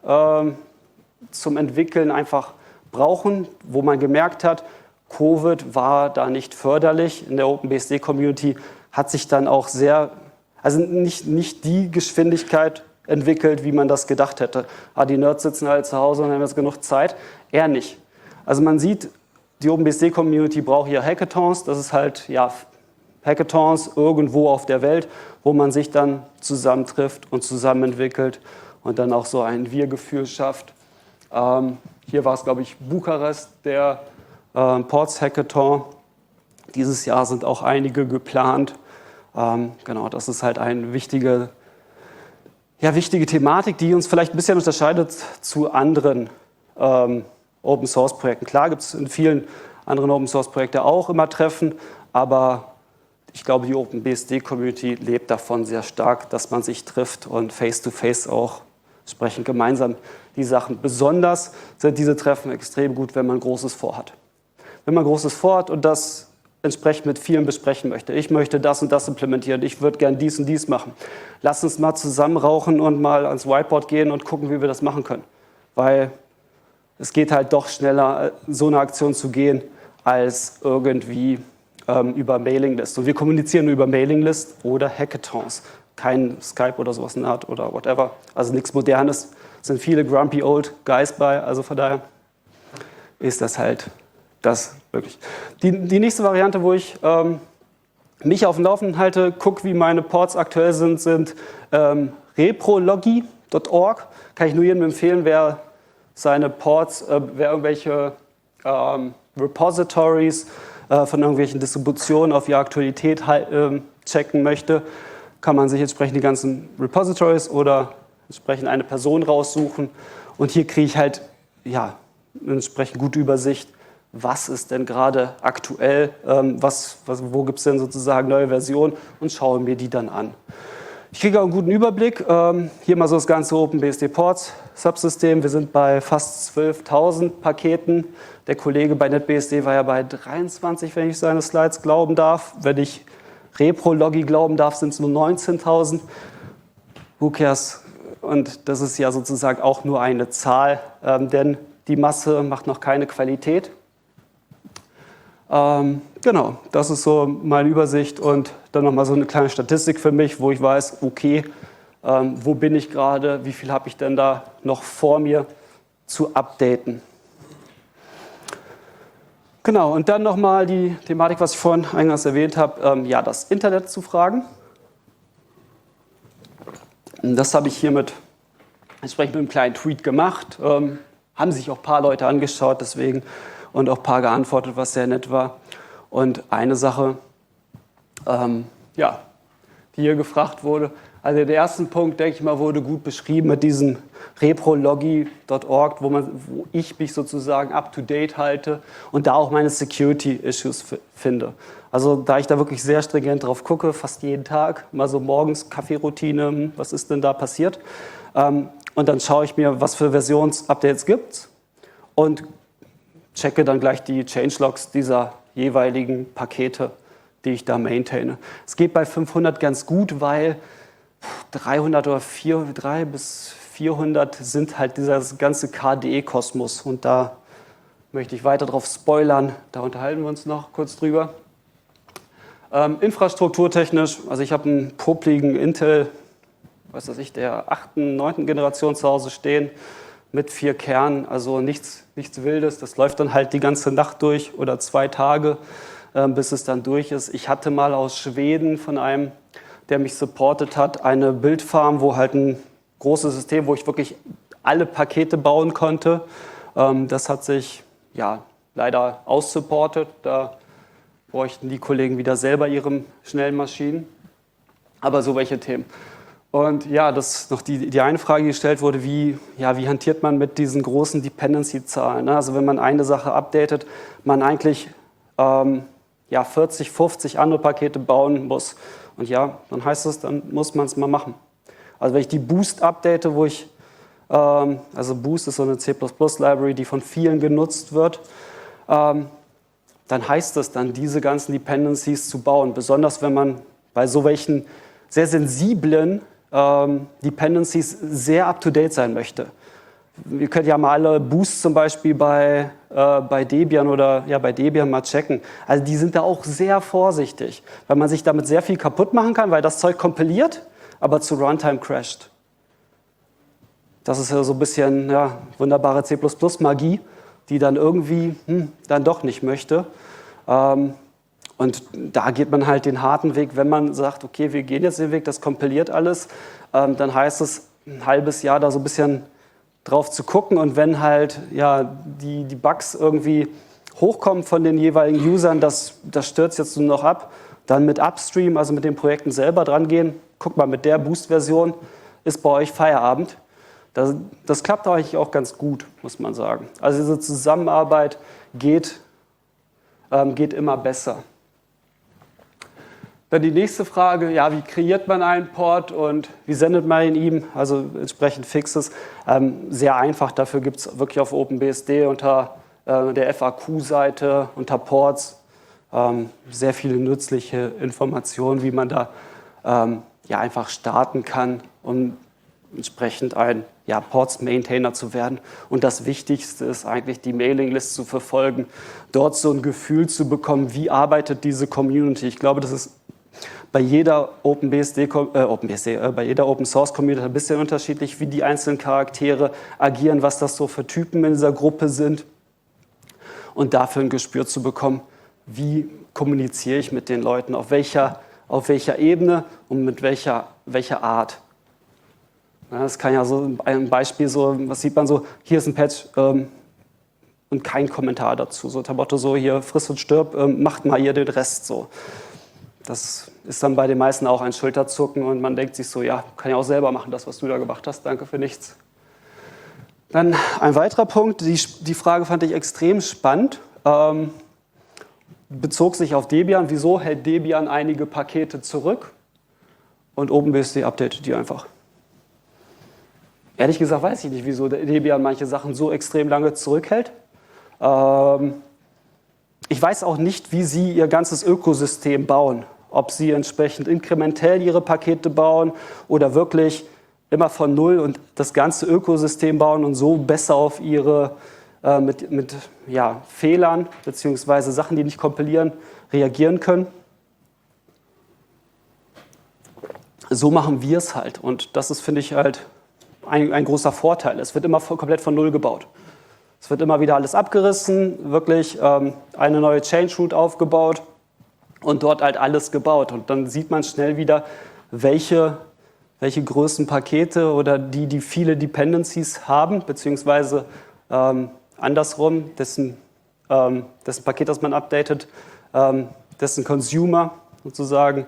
zum Entwickeln einfach brauchen, wo man gemerkt hat, Covid war da nicht förderlich in der OpenBSD-Community, hat sich dann auch also nicht die Geschwindigkeit entwickelt, wie man das gedacht hätte. Die Nerds sitzen halt zu Hause und haben jetzt genug Zeit. Eher nicht. Also man sieht, die OpenBSD-Community braucht hier Hackathons. Das ist halt Hackathons irgendwo auf der Welt, wo man sich dann zusammentrifft und zusammen entwickelt und dann auch so ein Wir-Gefühl schafft. Hier war es, glaube ich, Bukarest, der Ports Hackathon. Dieses Jahr sind auch einige geplant. Genau, das ist halt eine wichtige Thematik, die uns vielleicht ein bisschen unterscheidet zu anderen Open-Source-Projekten. Klar gibt es in vielen anderen Open-Source-Projekten auch immer Treffen, aber ich glaube, die OpenBSD-Community lebt davon sehr stark, dass man sich trifft und face-to-face auch entsprechend gemeinsam die Sachen. Besonders sind diese Treffen extrem gut, wenn man Großes vorhat. Wenn man Großes vorhat und das entsprechend mit vielen besprechen möchte. Ich möchte das und das implementieren, ich würde gern dies und dies machen. Lass uns mal zusammen rauchen und mal ans Whiteboard gehen und gucken, wie wir das machen können. Weil es geht halt doch schneller, so eine Aktion zu gehen, als irgendwie über Mailinglist. Und wir kommunizieren nur über Mailinglist oder Hackathons. Kein Skype oder sowas in der Art oder whatever. Also nichts Modernes. Es sind viele grumpy old guys bei, also von daher ist das halt das wirklich. Die nächste Variante, wo ich mich auf dem Laufenden halte, gucke, wie meine Ports aktuell sind reprologi.org. Kann ich nur jedem empfehlen, wer seine Ports, wer irgendwelche Repositories von irgendwelchen Distributionen auf die Aktualität checken möchte, kann man sich entsprechend die ganzen Repositories oder entsprechend eine Person raussuchen. Und hier kriege ich halt eine entsprechend gute Übersicht, was ist denn gerade aktuell, wo gibt es denn sozusagen neue Versionen und schaue mir die dann an. Ich kriege auch einen guten Überblick. Hier mal so das ganze OpenBSD Ports Subsystem. Wir sind bei fast 12.000 Paketen. Der Kollege bei NetBSD war ja bei 23, wenn ich seine Slides glauben darf. Wenn ich Reprologi glauben darf, sind es nur 19.000. Who cares? Und das ist ja sozusagen auch nur eine Zahl, denn die Masse macht noch keine Qualität. Genau, das ist so meine Übersicht und dann nochmal so eine kleine Statistik für mich, wo ich weiß, okay, wo bin ich gerade, wie viel habe ich denn da noch vor mir zu updaten. Genau, und dann nochmal die Thematik, was ich vorhin eingangs erwähnt habe, das Internet zu fragen. Das habe ich hiermit entsprechend mit einem kleinen Tweet gemacht, haben sich auch ein paar Leute angeschaut, deswegen und auch ein paar geantwortet, was sehr nett war. Und eine Sache, die hier gefragt wurde, also der erste Punkt, denke ich mal, wurde gut beschrieben mit diesem reprologi.org, wo ich mich sozusagen up-to-date halte und da auch meine Security-Issues finde. Also da ich da wirklich sehr stringent drauf gucke, fast jeden Tag, mal so morgens Kaffeeroutine, was ist denn da passiert? Und dann schaue ich mir, was für Versionsupdates gibt es und checke dann gleich die Changelogs dieser jeweiligen Pakete, die ich da maintaine. Es geht bei 500 ganz gut, weil 300 oder 300 bis 400 sind halt dieser ganze KDE-Kosmos. Und da möchte ich weiter drauf spoilern. Da unterhalten wir uns noch kurz drüber. Infrastrukturtechnisch, also ich habe einen popligen Intel, was weiß ich, der 8., 9. Generation zu Hause stehen mit 4 Kernen, also nichts Wildes. Das läuft dann halt die ganze Nacht durch oder 2 Tage, bis es dann durch ist. Ich hatte mal aus Schweden von einem, der mich supportet hat, eine Bildfarm, wo halt ein großes System, wo ich wirklich alle Pakete bauen konnte. Das hat sich ja leider aussupportet. Da bräuchten die Kollegen wieder selber ihre schnellen Maschinen. Aber so welche Themen. Und ja, das ist noch die eine Frage, die gestellt wurde, wie hantiert man mit diesen großen Dependency-Zahlen? Also wenn man eine Sache updatet, man eigentlich 40, 50 andere Pakete bauen muss. Und ja, dann heißt es, dann muss man es mal machen. Also wenn ich die Boost update, also Boost ist so eine C++-Library, die von vielen genutzt wird, dann heißt es dann, diese ganzen Dependencies zu bauen. Besonders wenn man bei so welchen sehr sensiblen Dependencies sehr up-to-date sein möchte. Wir können ja mal alle Boosts zum Beispiel bei Debian oder bei Debian mal checken. Also die sind da auch sehr vorsichtig, weil man sich damit sehr viel kaputt machen kann, weil das Zeug kompiliert, aber zu Runtime crasht. Das ist ja so ein bisschen wunderbare C++-Magie, die dann irgendwie dann doch nicht möchte. Und da geht man halt den harten Weg, wenn man sagt, okay, wir gehen jetzt den Weg, das kompiliert alles, dann heißt es, ein halbes Jahr da so ein bisschen drauf zu gucken. Und wenn halt die Bugs irgendwie hochkommen von den jeweiligen Usern, das stürzt jetzt nur noch ab, dann mit Upstream, also mit den Projekten selber dran gehen. Guck mal, mit der Boost-Version ist bei euch Feierabend. Das klappt eigentlich auch ganz gut, muss man sagen. Also diese Zusammenarbeit geht immer besser. Dann die nächste Frage, wie kreiert man einen Port und wie sendet man ihn ihm, also entsprechend Fixes. Sehr einfach, dafür gibt es wirklich auf OpenBSD unter der FAQ-Seite, unter Ports, sehr viele nützliche Informationen, wie man da einfach starten kann, um entsprechend ein Ports-Maintainer zu werden. Und das Wichtigste ist eigentlich, die Mailinglist zu verfolgen, dort so ein Gefühl zu bekommen, wie arbeitet diese Community. Ich glaube, das ist bei jeder bei jeder Open-Source-Community ein bisschen unterschiedlich, wie die einzelnen Charaktere agieren, was das so für Typen in dieser Gruppe sind. Und dafür ein Gespür zu bekommen, wie kommuniziere ich mit den Leuten, auf welcher Ebene und mit welcher Art. Das kann ja so ein Beispiel, was sieht man so, hier ist ein Patch und kein Kommentar dazu. So der Motto, so hier friss und stirb, macht mal ihr den Rest so. Das ist dann bei den meisten auch ein Schulterzucken und man denkt sich so, kann ja auch selber machen, das, was du da gemacht hast, danke für nichts. Dann ein weiterer Punkt, die Frage fand ich extrem spannend, bezog sich auf Debian. Wieso hält Debian einige Pakete zurück und OpenBSD updatet die einfach? Ehrlich gesagt weiß ich nicht, wieso Debian manche Sachen so extrem lange zurückhält. Ich weiß auch nicht, wie sie ihr ganzes Ökosystem bauen. Ob sie entsprechend inkrementell ihre Pakete bauen oder wirklich immer von Null und das ganze Ökosystem bauen und so besser auf ihre mit Fehlern bzw. Sachen, die nicht kompilieren, reagieren können. So machen wir es halt und das ist, finde ich, halt ein großer Vorteil. Es wird immer komplett von Null gebaut. Es wird immer wieder alles abgerissen, wirklich eine neue Change Root aufgebaut und dort halt alles gebaut. Und dann sieht man schnell wieder, welche größten Pakete oder die viele Dependencies haben, beziehungsweise andersrum, dessen Paket, das man updatet, dessen Consumer sozusagen,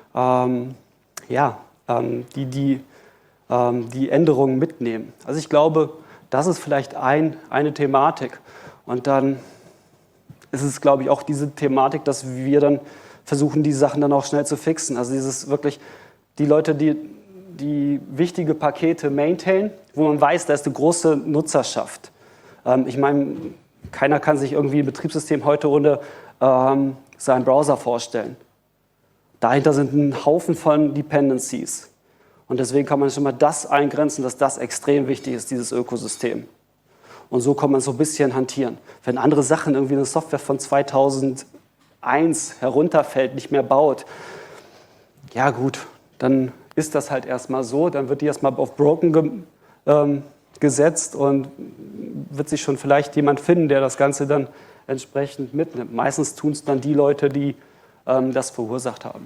die Änderungen mitnehmen. Also ich glaube, das ist vielleicht eine Thematik. Und dann ist es, glaube ich, auch diese Thematik, dass wir dann versuchen, die Sachen dann auch schnell zu fixen. Also dieses wirklich, die Leute, die wichtige Pakete maintainen, wo man weiß, da ist eine große Nutzerschaft. Ich meine, keiner kann sich irgendwie ein Betriebssystem heute ohne seinen Browser vorstellen. Dahinter sind ein Haufen von Dependencies. Und deswegen kann man schon mal das eingrenzen, dass das extrem wichtig ist, dieses Ökosystem. Und so kann man so ein bisschen hantieren. Wenn andere Sachen, irgendwie eine Software von 2001 herunterfällt, nicht mehr baut, ja gut, dann ist das halt erstmal so. Dann wird die erstmal auf Broken gesetzt und wird sich schon vielleicht jemand finden, der das Ganze dann entsprechend mitnimmt. Meistens tun es dann die Leute, die das verursacht haben.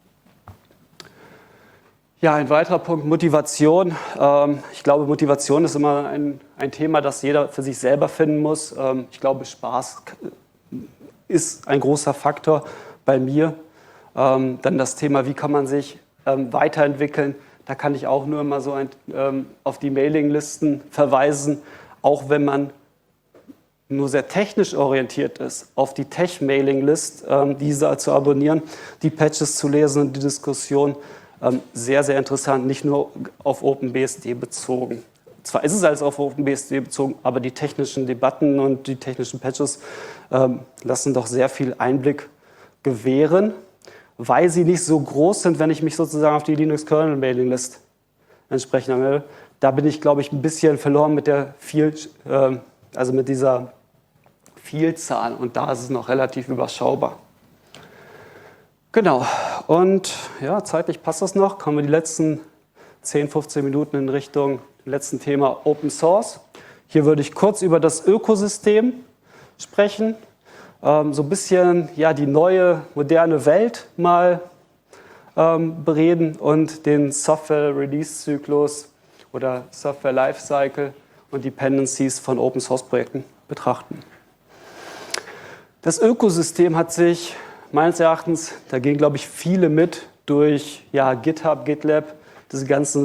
Ja, ein weiterer Punkt, Motivation. Ich glaube, Motivation ist immer ein Thema, das jeder für sich selber finden muss. Ich glaube, Spaß ist ein großer Faktor bei mir. Dann das Thema, wie kann man sich weiterentwickeln. Da kann ich auch nur immer so auf die Mailinglisten verweisen, auch wenn man nur sehr technisch orientiert ist, auf die Tech-Mailing-List, diese zu abonnieren, die Patches zu lesen und die Diskussion. Sehr, sehr interessant, nicht nur auf OpenBSD bezogen. Zwar ist es alles auf OpenBSD bezogen, aber die technischen Debatten und die technischen Patches lassen doch sehr viel Einblick gewähren, weil sie nicht so groß sind, wenn ich mich sozusagen auf die Linux-Kernel-Mailing-List entsprechend anmelde. Da bin ich, glaube ich, ein bisschen verloren mit mit dieser Vielzahl, und da ist es noch relativ überschaubar. Genau, und ja, zeitlich passt das noch. Kommen wir die letzten 10, 15 Minuten in Richtung letzten Thema Open Source. Hier würde ich kurz über das Ökosystem sprechen, so ein bisschen ja, die neue, moderne Welt mal bereden und den Software-Release-Zyklus oder Software-Lifecycle und Dependencies von Open-Source-Projekten betrachten. Das Ökosystem hat sich meines Erachtens, da gehen, glaube ich, viele mit durch GitHub, GitLab, diese ganzen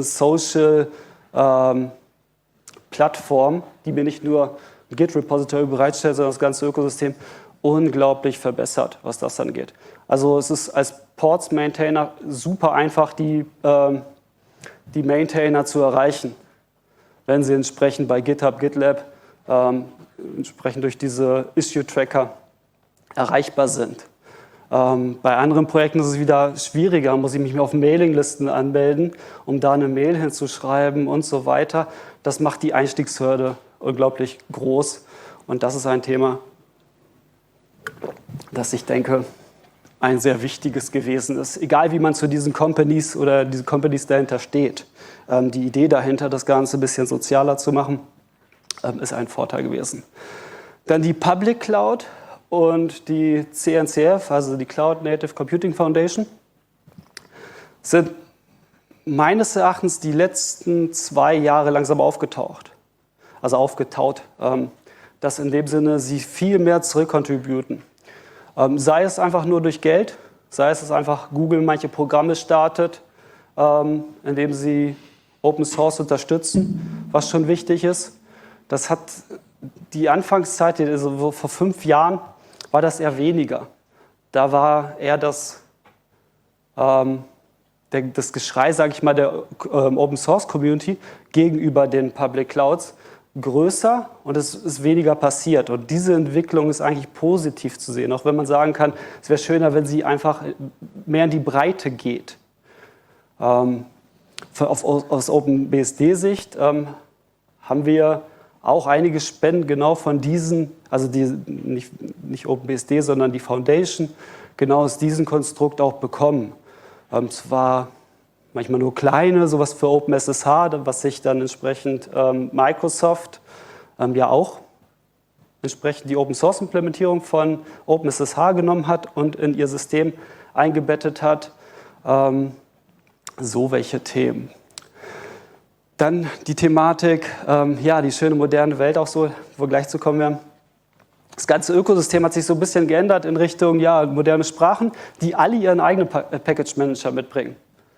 Social-Plattformen, die mir nicht nur ein Git-Repository bereitstellen, sondern das ganze Ökosystem unglaublich verbessert, was das angeht. Also es ist als Ports-Maintainer super einfach, die Maintainer zu erreichen, wenn sie entsprechend bei GitHub, GitLab entsprechend durch diese Issue-Tracker erreichbar sind. Bei anderen Projekten ist es wieder schwieriger, muss ich mich auf Mailinglisten anmelden, um da eine Mail hinzuschreiben und so weiter. Das macht die Einstiegshürde unglaublich groß, und das ist ein Thema, das ich denke, ein sehr wichtiges gewesen ist. Egal wie man zu diesen Companies oder diese Companies dahinter steht. Die Idee dahinter, das Ganze ein bisschen sozialer zu machen, ist ein Vorteil gewesen. Dann die Public Cloud und die CNCF, also die Cloud Native Computing Foundation, sind meines Erachtens die letzten 2 Jahre langsam aufgetaucht. Also aufgetaut, dass in dem Sinne sie viel mehr zurückcontributen. Sei es einfach nur durch Geld, sei es einfach Google manche Programme startet, indem sie Open Source unterstützen, was schon wichtig ist. Das hat die Anfangszeit, also vor 5 Jahren, war das eher weniger. Da war eher das Geschrei, sage ich mal, der Open Source Community gegenüber den Public Clouds größer, und es ist weniger passiert. Und diese Entwicklung ist eigentlich positiv zu sehen, auch wenn man sagen kann, es wäre schöner, wenn sie einfach mehr in die Breite geht. Aus OpenBSD-Sicht haben wir auch einige Spenden genau von diesen, also nicht OpenBSD, sondern die Foundation, genau aus diesem Konstrukt auch bekommen. Zwar manchmal nur kleine, sowas für OpenSSH, was sich dann entsprechend Microsoft ja auch entsprechend die Open-Source-Implementierung von OpenSSH genommen hat und in ihr System eingebettet hat. So welche Themen. Dann die Thematik, die schöne moderne Welt auch so, wo wir gleich zu kommen werden. Das ganze Ökosystem hat sich so ein bisschen geändert in Richtung moderne Sprachen, die alle ihren eigenen Package-Manager mitbringen.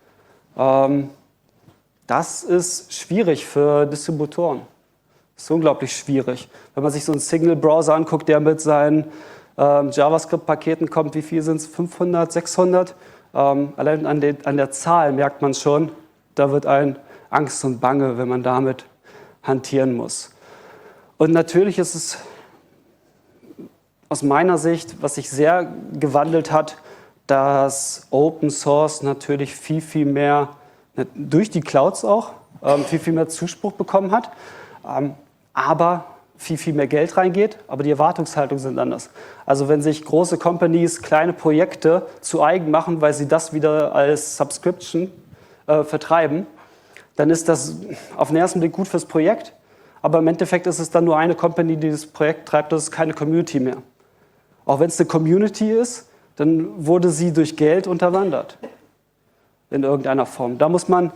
Das ist schwierig für Distributoren. Das ist unglaublich schwierig. Wenn man sich so einen Single-Browser anguckt, der mit seinen JavaScript-Paketen kommt, wie viel sind es? 500, 600? Allein an der Zahl merkt man schon, da wird einem Angst und Bange, wenn man damit hantieren muss. Und natürlich ist es aus meiner Sicht, was sich sehr gewandelt hat, dass Open Source natürlich viel mehr, durch die Clouds auch, viel mehr Zuspruch bekommen hat, aber viel mehr Geld reingeht, aber die Erwartungshaltungen sind anders. Also wenn sich große Companies kleine Projekte zu eigen machen, weil sie das wieder als Subscription vertreiben, dann ist das auf den ersten Blick gut fürs Projekt, aber im Endeffekt ist es dann nur eine Company, die das Projekt treibt, das ist keine Community mehr. Auch wenn es eine Community ist, dann wurde sie durch Geld unterwandert in irgendeiner Form. Da muss man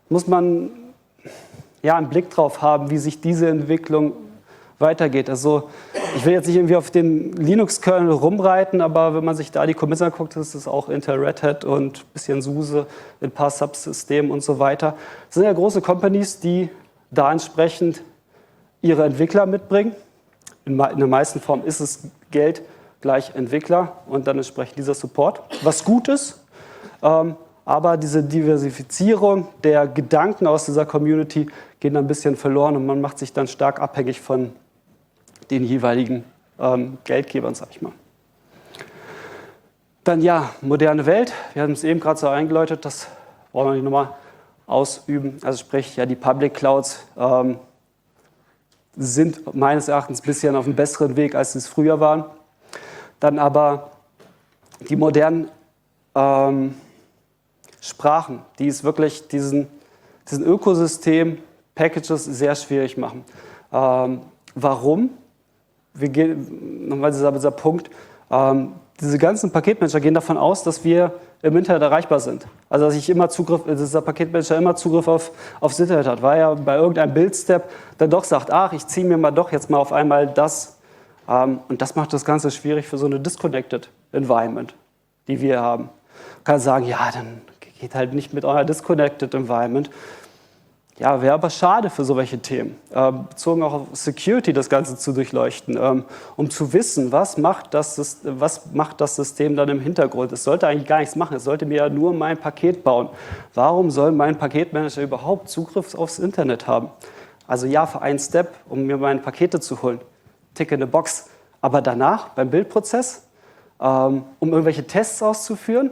ja einen Blick drauf haben, wie sich diese Entwicklung weitergeht. Also ich will jetzt nicht irgendwie auf den Linux-Kernel rumreiten, aber wenn man sich da die Commits anguckt, ist es auch Intel, Red Hat und ein bisschen SUSE, ein paar Subsystemen und so weiter. Das sind ja große Companies, die da entsprechend ihre Entwickler mitbringen. In der meisten Form ist es Geld gleich Entwickler und dann entsprechend dieser Support, was gut ist. Aber diese Diversifizierung der Gedanken aus dieser Community gehen dann ein bisschen verloren und man macht sich dann stark abhängig von den jeweiligen Geldgebern, sag ich mal. Dann ja, moderne Welt. Wir haben es eben gerade so eingeläutet, das brauchen wir nicht nochmal ausüben. Also sprich, ja, die Public Clouds sind meines Erachtens ein bisschen auf einem besseren Weg, als sie es früher waren. Dann aber die modernen Sprachen, die es wirklich diesen Ökosystem Packages sehr schwierig machen. Warum? Wir gehen, nochmal dieser Punkt, diese ganzen Paketmanager gehen davon aus, dass wir im Internet erreichbar sind. Also dass dieser Paketmanager immer Zugriff aufs Internet hat, weil er bei irgendeinem Build-Step dann doch sagt, ach, ich ziehe mir doch jetzt mal auf einmal das. Und das macht das Ganze schwierig für so eine Disconnected Environment, die wir haben. Man kann sagen, ja, dann geht halt nicht mit eurer Disconnected Environment. Ja, wäre aber schade für solche Themen. Bezogen auch auf Security das Ganze zu durchleuchten, um zu wissen, was macht das System dann im Hintergrund. Es sollte eigentlich gar nichts machen, es sollte mir ja nur mein Paket bauen. Warum soll mein Paketmanager überhaupt Zugriff aufs Internet haben? Also ja, für einen Step, um mir meine Pakete zu holen. Tick in a box. Aber danach, beim Bildprozess, um irgendwelche Tests auszuführen,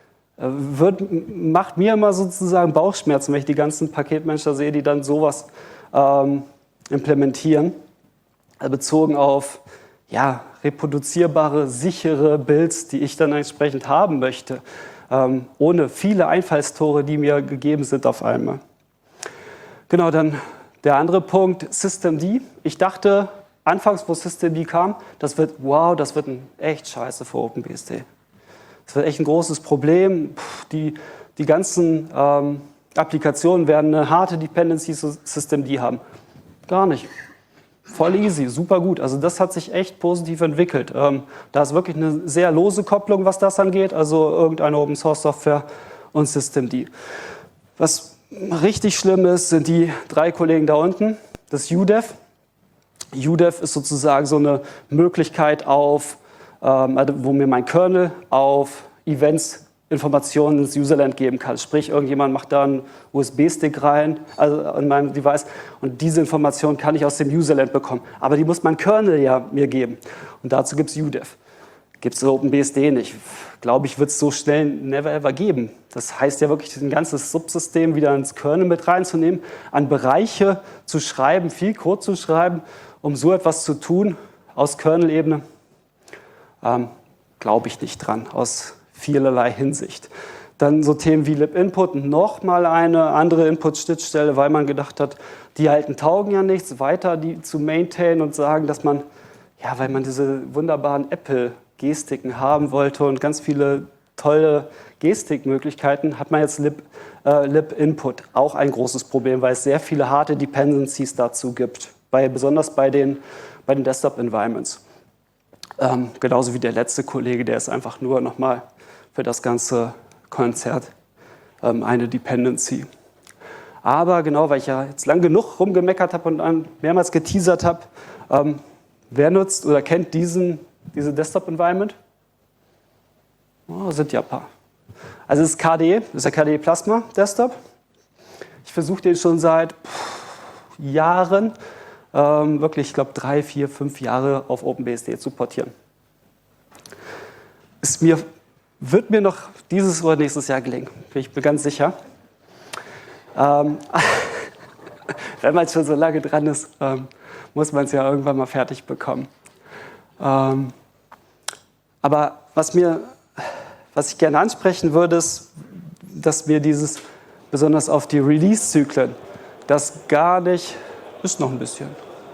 macht mir immer sozusagen Bauchschmerzen, wenn ich die ganzen Paketmanager sehe, die dann sowas implementieren, bezogen auf ja, reproduzierbare, sichere Builds, die ich dann entsprechend haben möchte, ohne viele Einfallstore, die mir gegeben sind auf einmal. Genau, dann der andere Punkt, Systemd. Ich dachte anfangs, wo Systemd kam, das wird ein echt scheiße für OpenBSD. Das wird echt ein großes Problem. Die ganzen Applikationen werden eine harte Dependency zu Systemd haben. Gar nicht. Voll easy, super gut. Also das hat sich echt positiv entwickelt. Da ist wirklich eine sehr lose Kopplung, was das angeht. Also irgendeine Open Source Software und Systemd. Was richtig schlimm ist, sind die 3 Kollegen da unten. Das UDEV. UDEV ist sozusagen so eine Möglichkeit wo mir mein Kernel auf Events Informationen ins Userland geben kann. Sprich, irgendjemand macht da einen USB-Stick rein, also an meinem Device, und diese Information kann ich aus dem Userland bekommen. Aber die muss mein Kernel ja mir geben. Und dazu gibt es UDEV. Gibt es OpenBSD nicht. Glaube ich, wird es so schnell never ever geben. Das heißt ja wirklich, ein ganzes Subsystem wieder ins Kernel mit reinzunehmen, an Bereiche zu schreiben, viel Code zu schreiben, um so etwas zu tun aus Kernel-Ebene. Glaube ich nicht dran, aus vielerlei Hinsicht. Dann so Themen wie libinput, nochmal eine andere Input-Schnittstelle, weil man gedacht hat, die alten taugen ja nichts, weiter die zu maintainen und sagen, dass man, ja, weil man diese wunderbaren Apple-Gestiken haben wollte und ganz viele tolle Gestikmöglichkeiten, hat man jetzt libinput. Auch ein großes Problem, weil es sehr viele harte Dependencies dazu gibt, besonders bei den Desktop-Environments. Genauso wie der letzte Kollege, der ist einfach nur nochmal für das ganze Konzert eine Dependency. Aber genau, weil ich ja jetzt lang genug rumgemeckert habe und mehrmals geteasert habe, wer nutzt oder kennt diese Desktop-Environment? Oh, sind ja ein paar. Also es ist KDE, das ist der KDE Plasma Desktop. Ich versuche den schon seit Jahren, wirklich, ich glaube 3, 4, 5 Jahre auf OpenBSD zu portieren. wird mir noch dieses oder nächstes Jahr gelingen, bin ich mir ganz sicher. Wenn man schon so lange dran ist, muss man es ja irgendwann mal fertig bekommen. Aber was ich gerne ansprechen würde, ist, dass wir besonders auf die Release-Zyklen, das gar nicht, ist noch ein bisschen,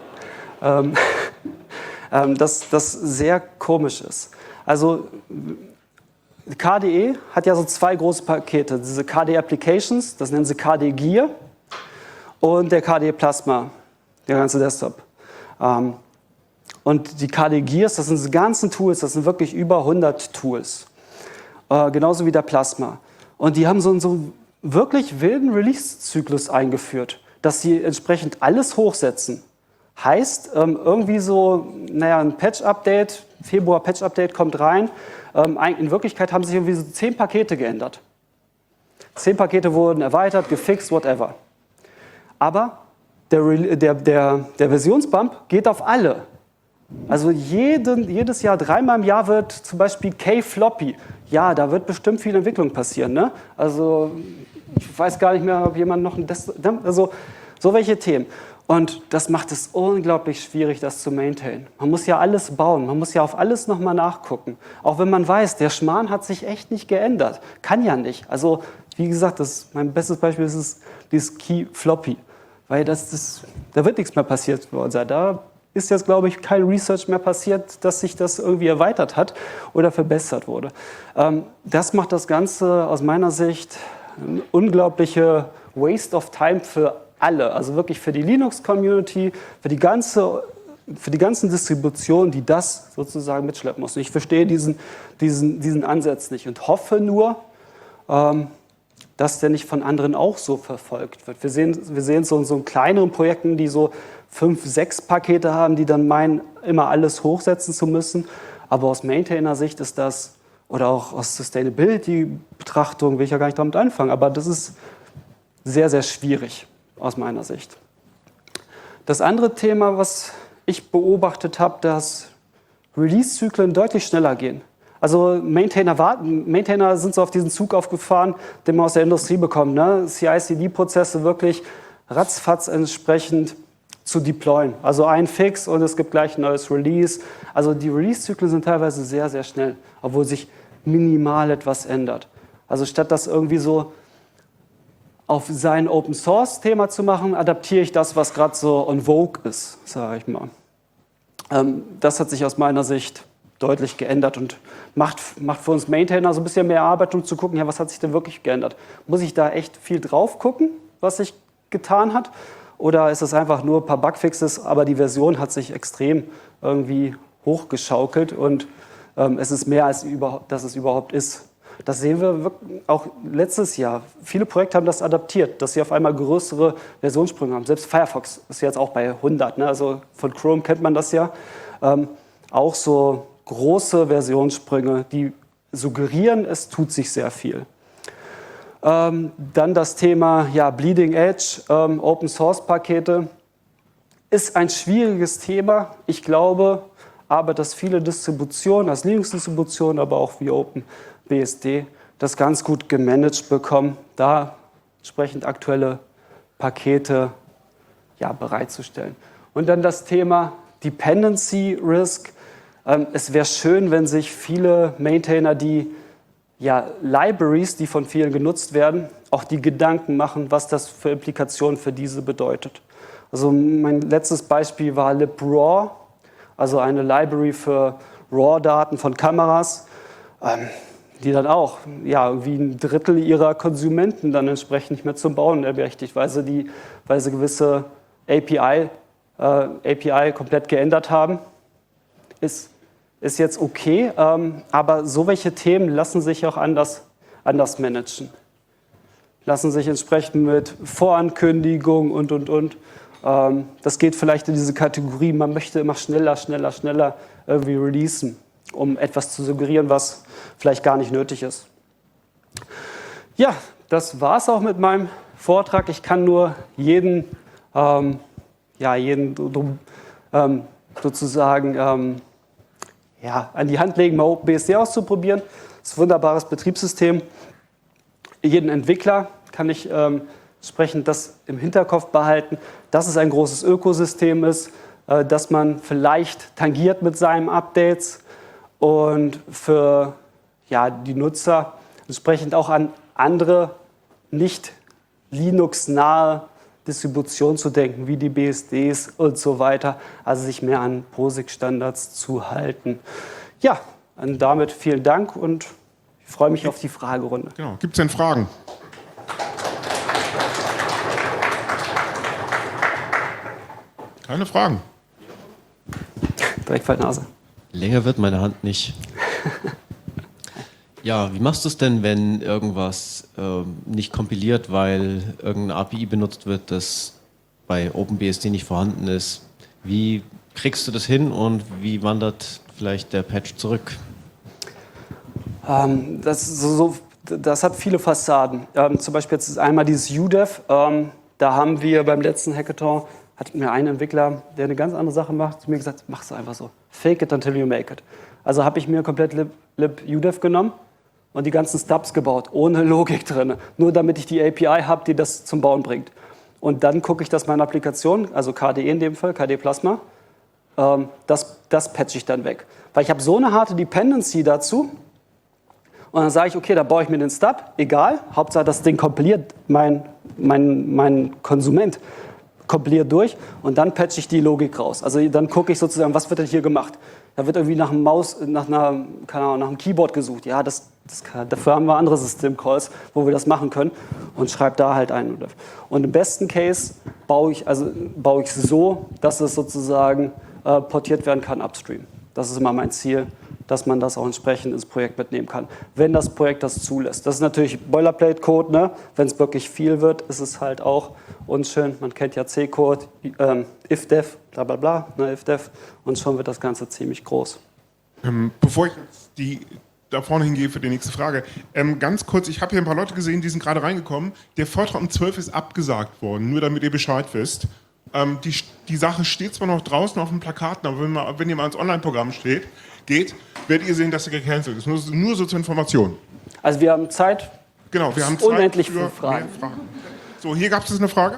dass das sehr komisch ist. Also KDE hat ja so zwei große Pakete, diese KDE Applications, das nennen sie KDE Gear, und der KDE Plasma, der ganze Desktop. Und die KDE Gears, das sind diese ganzen Tools, das sind wirklich über 100 Tools, genauso wie der Plasma. Und die haben so einen wirklich wilden Release-Zyklus eingeführt, dass sie entsprechend alles hochsetzen. Heißt, irgendwie so, ein Patch-Update, Februar-Patch-Update kommt rein. In Wirklichkeit haben sich irgendwie so 10 Pakete geändert. 10 Pakete wurden erweitert, gefixt, whatever. Aber der Versionsbump geht auf alle. Also jedes Jahr, 3-mal im Jahr wird zum Beispiel K-Floppy. Ja, da wird bestimmt viel Entwicklung passieren. Ne? Also ich weiß gar nicht mehr, ob jemand noch also so welche Themen. Und das macht es unglaublich schwierig, das zu maintainen. Man muss ja alles bauen, man muss ja auf alles nochmal nachgucken. Auch wenn man weiß, der Schmarrn hat sich echt nicht geändert. Kann ja nicht. Also wie gesagt, mein bestes Beispiel ist dieses Key-Floppy. Weil da wird nichts mehr passiert sein. Da ist jetzt, glaube ich, kein Research mehr passiert, dass sich das irgendwie erweitert hat oder verbessert wurde. Das macht das Ganze aus meiner Sicht eine unglaubliche Waste of Time für alle. Also wirklich für die Linux-Community, für die ganzen Distributionen, die das sozusagen mitschleppen müssen. Ich verstehe diesen Ansatz nicht und hoffe nur, dass der nicht von anderen auch so verfolgt wird. Wir sehen so in kleineren Projekten, die so 5, 6 Pakete haben, die dann meinen, immer alles hochsetzen zu müssen. Aber aus Maintainer-Sicht ist das, oder auch aus Sustainability-Betrachtung, will ich ja gar nicht damit anfangen, aber das ist sehr, sehr schwierig aus meiner Sicht. Das andere Thema, was ich beobachtet habe, dass Release-Zyklen deutlich schneller gehen. Also Maintainer sind so auf diesen Zug aufgefahren, den man aus der Industrie bekommt. Ne? CI/CD-Prozesse wirklich ratzfatz entsprechend zu deployen. Also ein Fix und es gibt gleich ein neues Release. Also die Release-Zyklen sind teilweise sehr, sehr schnell, obwohl sich minimal etwas ändert. Also statt das irgendwie so auf sein Open-Source-Thema zu machen, adaptiere ich das, was gerade so on vogue ist, sage ich mal. Das hat sich aus meiner Sicht deutlich geändert und macht für uns Maintainer so ein bisschen mehr Arbeit, um zu gucken, ja, was hat sich denn wirklich geändert? Muss ich da echt viel drauf gucken, was sich getan hat? Oder ist es einfach nur ein paar Bugfixes, aber die Version hat sich extrem irgendwie hochgeschaukelt und es ist mehr, als dass es überhaupt ist. Das sehen wir auch letztes Jahr. Viele Projekte haben das adaptiert, dass sie auf einmal größere Versionssprünge haben. Selbst Firefox ist jetzt auch bei 100. Ne? Also von Chrome kennt man das ja. Auch so große Versionssprünge, die suggerieren, es tut sich sehr viel. Dann das Thema Bleeding Edge, Open-Source-Pakete. Ist ein schwieriges Thema. Ich glaube aber, dass viele Distributionen, als Linux-Distributionen, aber auch wie OpenBSD, das ganz gut gemanagt bekommen, da entsprechend aktuelle Pakete bereitzustellen. Und dann das Thema Dependency Risk. Es wäre schön, wenn sich viele Maintainer, die Libraries, die von vielen genutzt werden, auch die Gedanken machen, was das für Implikationen für diese bedeutet. Also mein letztes Beispiel war LibRaw, also eine Library für RAW-Daten von Kameras, die dann auch irgendwie ein Drittel ihrer Konsumenten dann entsprechend nicht mehr zum Bauen ermächtigt, weil sie gewisse API komplett geändert haben. Ist jetzt okay, aber so welche Themen lassen sich auch anders managen. Lassen sich entsprechend mit Vorankündigung und. Das geht vielleicht in diese Kategorie, man möchte immer schneller irgendwie releasen, um etwas zu suggerieren, was vielleicht gar nicht nötig ist. Ja, das war es auch mit meinem Vortrag. Ich kann nur jeden sozusagen an die Hand legen, mal OpenBSD auszuprobieren. Das ist ein wunderbares Betriebssystem. Jeden Entwickler kann ich entsprechend das im Hinterkopf behalten, dass es ein großes Ökosystem ist, dass man vielleicht tangiert mit seinen Updates und für die Nutzer entsprechend auch an andere nicht Linux-nahe Distributionen zu denken, wie die BSDs und so weiter, also sich mehr an POSIX-Standards zu halten. Ja, und damit vielen Dank und ich freue mich auf die Fragerunde. Genau. Gibt es denn Fragen? Keine Fragen. Direkt vor der Nase. Länger wird meine Hand nicht. Ja, wie machst du es denn, wenn irgendwas nicht kompiliert, weil irgendeine API benutzt wird, das bei OpenBSD nicht vorhanden ist? Wie kriegst du das hin und wie wandert vielleicht der Patch zurück? Das hat viele Fassaden. Zum Beispiel jetzt ist einmal dieses UDEV. Da haben wir beim letzten Hackathon, hat mir ein Entwickler, der eine ganz andere Sache macht, zu mir gesagt, mach es einfach so. Fake it until you make it. Also habe ich mir komplett lib UDEV genommen und die ganzen Stubs gebaut, ohne Logik drin. Nur damit ich die API habe, die das zum Bauen bringt. Und dann gucke ich, dass meine Applikation, also KDE in dem Fall, KDE Plasma, das patche ich dann weg. Weil ich habe so eine harte Dependency dazu. Und dann sage ich, okay, da baue ich mir den Stub, egal, Hauptsache das Ding kompiliert, mein Konsument kompiliert durch und dann patche ich die Logik raus. Also dann gucke ich sozusagen, was wird denn hier gemacht? Da wird irgendwie nach einem nach einem Keyboard gesucht. Ja, dafür haben wir andere Systemcalls, wo wir das machen können und schreibe da halt ein. Und im besten Case baue ich so, dass es sozusagen portiert werden kann upstream. Das ist immer mein Ziel, dass man das auch entsprechend ins Projekt mitnehmen kann, wenn das Projekt das zulässt. Das ist natürlich Boilerplate-Code, ne? Wenn es wirklich viel wird, ist es halt auch unschön. Man kennt ja C-Code, ifdef, bla bla bla, ne, ifdef, und schon wird das Ganze ziemlich groß. Bevor ich da vorne hingehe für die nächste Frage, ganz kurz, ich habe hier ein paar Leute gesehen, die sind gerade reingekommen. Der Vortrag um 12 ist abgesagt worden, nur damit ihr Bescheid wisst. Die Sache steht zwar noch draußen auf den Plakaten, aber wenn ihr mal ins Online-Programm geht, werdet ihr sehen, dass er gecancelt ist. Nur so zur Information. Also wir haben Zeit. Genau, wir haben Zeit unendlich für viele Fragen. mehr Fragen. So, hier gab es eine Frage.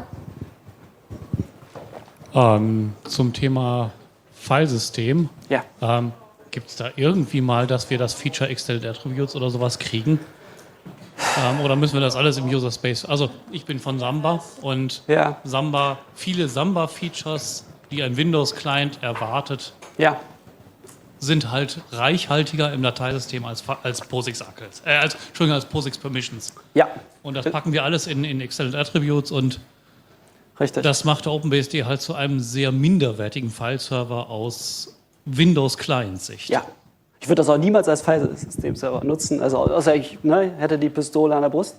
Zum Thema Filesystem. Ja. Gibt es da irgendwie mal, dass wir das Feature Extended Attributes oder sowas kriegen? Oder müssen wir das alles im User Space? Also ich bin von Samba und Ja. viele Samba-Features, die ein Windows-Client erwartet, Ja. sind halt reichhaltiger im Dateisystem als POSIX-Uckles. Als POSIX-Permissions. Ja. Und das packen wir alles in Extended Attributes und Richtig. das macht der OpenBSD halt zu einem sehr minderwertigen Fileserver aus Windows-Client-Sicht. Ja. Ich würde das auch niemals als Filesystem-Server nutzen, also außer ich hätte die Pistole an der Brust.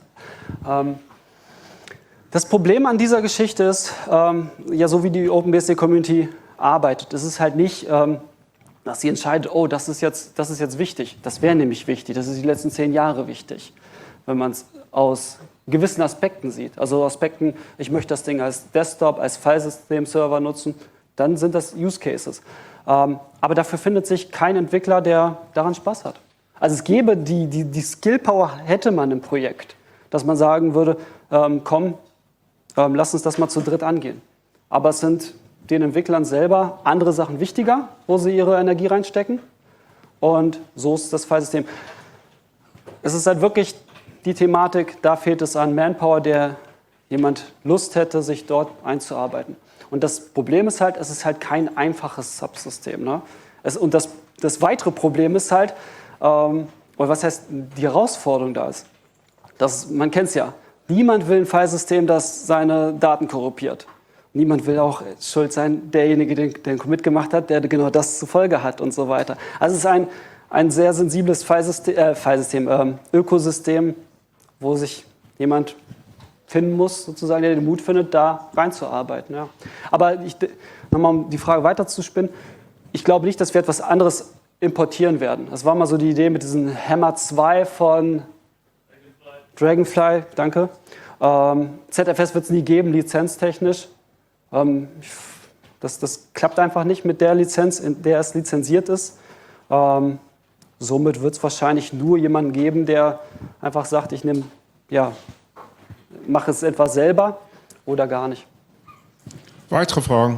Das Problem an dieser Geschichte ist, so wie die OpenBSD-Community arbeitet, es ist halt nicht, dass sie entscheidet, oh, das ist jetzt wichtig. Das wäre nämlich wichtig, das ist die letzten 10 Jahre wichtig, wenn man es aus gewissen Aspekten sieht. Also Aspekten, ich möchte das Ding als Desktop, als Filesystem-Server nutzen, dann sind das Use Cases. Aber dafür findet sich kein Entwickler, der daran Spaß hat. Also es gäbe die Skill-Power hätte man im Projekt, dass man sagen würde, lass uns das mal zu dritt angehen. Aber es sind den Entwicklern selber andere Sachen wichtiger, wo sie ihre Energie reinstecken. Und so ist das Filesystem. Es ist halt wirklich die Thematik, da fehlt es an Manpower, der jemand Lust hätte, sich dort einzuarbeiten. Und das Problem ist halt, es ist halt kein einfaches Subsystem. Ne? Und das weitere Problem ist halt, oder was heißt die Herausforderung da ist, man kennt es ja, niemand will ein Filesystem, das seine Daten korruptiert. Niemand will auch schuld sein, derjenige, der den Commit gemacht hat, der genau das zur Folge hat und so weiter. Also es ist ein sehr sensibles Ökosystem, wo sich jemand finden muss, sozusagen, der den Mut findet, da reinzuarbeiten. Ja. Aber nochmal, um die Frage weiterzuspinnen, ich glaube nicht, dass wir etwas anderes importieren werden. Das war mal so die Idee mit diesem Hammer 2 von Dragonfly, danke. ZFS wird es nie geben, lizenztechnisch. Das klappt einfach nicht mit der Lizenz, in der es lizenziert ist. Somit wird es wahrscheinlich nur jemanden geben, der einfach sagt, ich mache es etwas selber oder gar nicht. Weitere Fragen?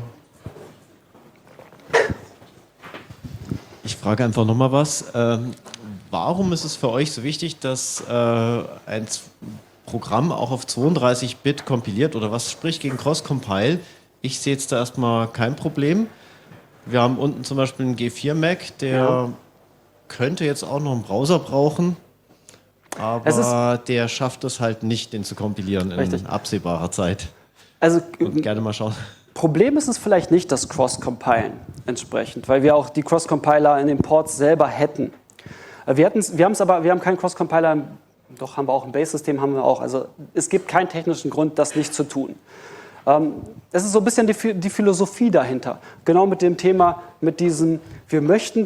Ich frage einfach nochmal was. Warum ist es für euch so wichtig, dass ein Programm auch auf 32-Bit kompiliert oder was spricht gegen Cross-Compile? Ich sehe jetzt da erstmal kein Problem. Wir haben unten zum Beispiel einen G4 Mac, der könnte jetzt auch noch einen Browser brauchen, aber der schafft es halt nicht, den zu kompilieren in absehbarer Zeit. Also Und gerne mal schauen. Problem ist es vielleicht nicht das Cross-Compilen entsprechend, weil wir auch die Cross-Compiler in den Ports selber hätten. Wir haben keinen Cross-Compiler, doch haben wir auch ein Base-System, haben wir auch. Also es gibt keinen technischen Grund, das nicht zu tun. Es ist so ein bisschen die Philosophie dahinter. Genau mit dem Thema, mit diesem, wir möchten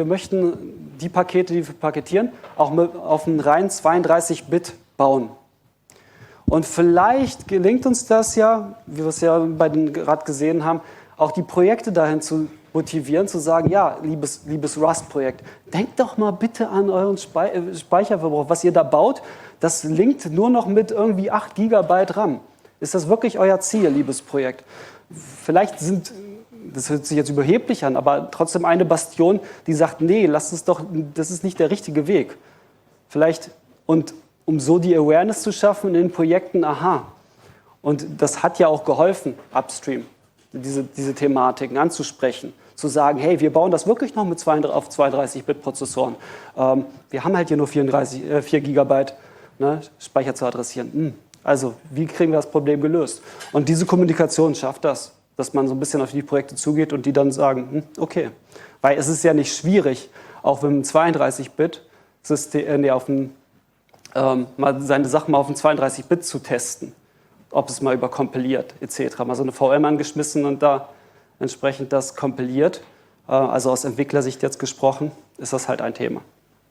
die Pakete, die wir paketieren, auch auf einen reinen 32-Bit bauen. Und vielleicht gelingt uns das ja, wie wir es ja gerade gesehen haben, auch die Projekte dahin zu motivieren, zu sagen, ja, liebes Rust-Projekt, denkt doch mal bitte an euren Speicherverbrauch. Was ihr da baut, das linkt nur noch mit irgendwie 8 GB RAM. Ist das wirklich euer Ziel, liebes Projekt? Vielleicht das hört sich jetzt überheblich an, aber trotzdem eine Bastion, die sagt, nee, lasst uns doch, das ist nicht der richtige Weg. Vielleicht, und um so die Awareness zu schaffen in den Projekten, und das hat ja auch geholfen, upstream, diese Thematiken anzusprechen, zu sagen, hey, wir bauen das wirklich noch mit auf 32-Bit-Prozessoren. Wir haben halt hier nur 4 GB Speicher zu adressieren. Also, wie kriegen wir das Problem gelöst? Und diese Kommunikation schafft das, dass man so ein bisschen auf die Projekte zugeht und die dann sagen, okay. Weil es ist ja nicht schwierig, auch mit einem 32-Bit-System, mal seine Sachen mal auf dem 32-Bit zu testen, ob es mal überkompiliert etc. Mal so eine VM angeschmissen und da entsprechend das kompiliert. Also aus Entwicklersicht jetzt gesprochen, ist das halt ein Thema.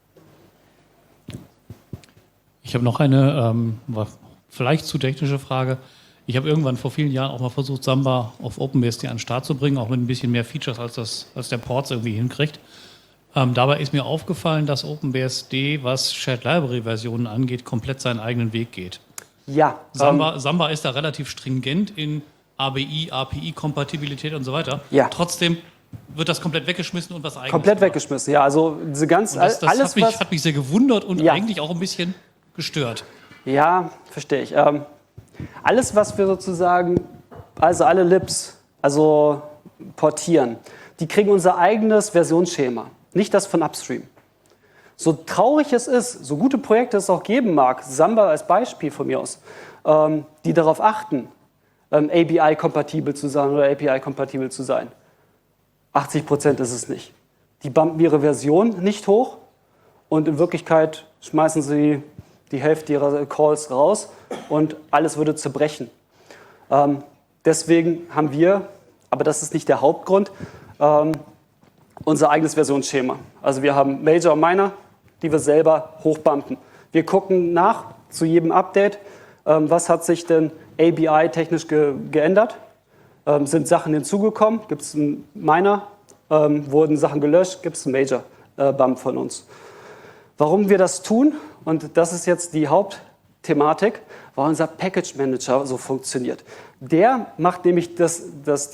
Ich habe noch eine vielleicht zu technische Frage. Ich habe irgendwann vor vielen Jahren auch mal versucht, Samba auf OpenBSD an den Start zu bringen, auch mit ein bisschen mehr Features, als der Ports irgendwie hinkriegt. Dabei ist mir aufgefallen, dass OpenBSD, was Shared Library-Versionen angeht, komplett seinen eigenen Weg geht. Ja. Samba ist da relativ stringent in ABI, API-Kompatibilität und so weiter. Ja. Trotzdem wird das komplett weggeschmissen und was eigenes. Komplett weggeschmissen, ja. Also diese ganzen das hat mich sehr gewundert und eigentlich auch ein bisschen gestört. Ja, verstehe ich. Alles, was wir sozusagen, also alle Libs, also portieren, die kriegen unser eigenes Versionsschema, nicht das von Upstream. So traurig es ist, so gute Projekte es auch geben mag, Samba als Beispiel von mir aus, die darauf achten, ABI-kompatibel zu sein oder API-kompatibel zu sein. 80% ist es nicht. Die bumpen ihre Version nicht hoch und in Wirklichkeit schmeißen sie die Hälfte ihrer Calls raus und alles würde zerbrechen. Deswegen haben wir, aber das ist nicht der Hauptgrund, unser eigenes Versionsschema. Also wir haben Major und Minor, die wir selber hochbumpen. Wir gucken nach zu jedem Update, was hat sich denn ABI-technisch geändert. Sind Sachen hinzugekommen, gibt es einen Minor, wurden Sachen gelöscht, gibt es einen Major-Bump von uns. Warum wir das tun, und das ist jetzt die Hauptthematik, weil unser Package Manager so funktioniert. Der macht nämlich die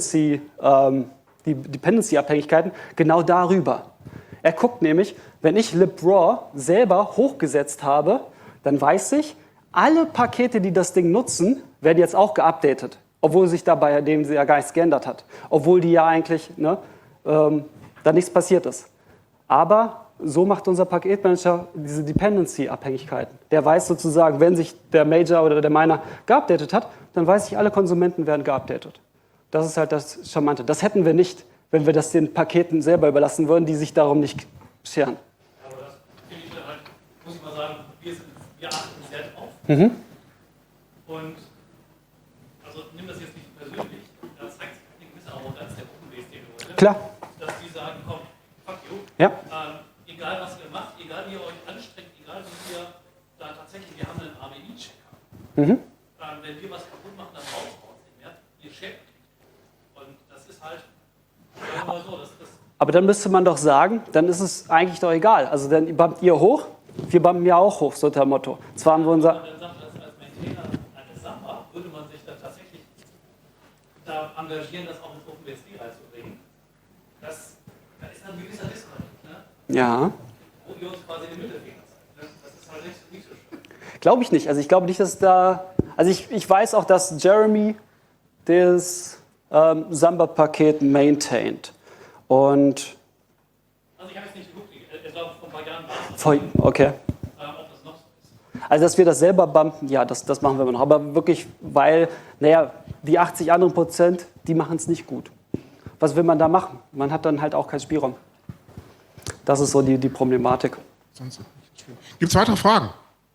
Dependency-Abhängigkeiten genau darüber. Er guckt nämlich, wenn ich libraw selber hochgesetzt habe, dann weiß ich, alle Pakete, die das Ding nutzen, werden jetzt auch geupdatet, obwohl sich dabei dem ja gar nichts geändert hat, obwohl die ja eigentlich da nichts passiert ist. Aber so macht unser Paketmanager diese Dependency-Abhängigkeiten. Der weiß sozusagen, wenn sich der Major oder der Minor geupdatet hat, dann weiß ich, alle Konsumenten werden geupdatet. Das ist halt das Charmante. Das hätten wir nicht, wenn wir das den Paketen selber überlassen würden, die sich darum nicht scheren. Aber das finde ich halt, muss ich mal sagen, wir achten sehr drauf. Und also nimm das jetzt nicht persönlich, da zeigt sich eine gewisse Arroganz der OpenBSD-Leute. Klar. Dass die sagen, komm, fuck you. Ja. Egal was ihr macht, egal wie ihr euch anstrengt, egal wie ihr da tatsächlich, wir haben einen ABI-Checker. Wenn wir was kaputt machen, dann braucht es nicht mehr. Ihr checkt. Und das ist halt, sagen wir mal so, Aber dann müsste man doch sagen, dann ist es eigentlich doch egal. Also dann bumpt ihr hoch, wir bumpen ja auch hoch, so der Motto. Zwar haben wir unser... Dann sagt, als Maintainer eines Samba würde man sich dann tatsächlich da engagieren, das auch ins OpenBSD reinzubringen. Da ist ein gewisser Disconnect, ne? Ja. Wo wir uns quasi in den Mittelfinger zeigen. Ne? Das ist halt nicht so schön. Glaube ich nicht. Also ich glaube nicht, dass da... Also ich weiß auch, dass Jeremy das Samba-Paket maintaint. Und... Also ich habe jetzt nicht geguckt, es war vor ein paar Jahren. Okay. Ob das noch so ist. Also dass wir das selber bumpen, ja, das machen wir immer noch. Aber wirklich, weil, naja, die 80 anderen Prozent, die machen es nicht gut. Was will man da machen? Man hat dann halt auch keinen Spielraum. Das ist so die Problematik. Gibt es weitere Fragen?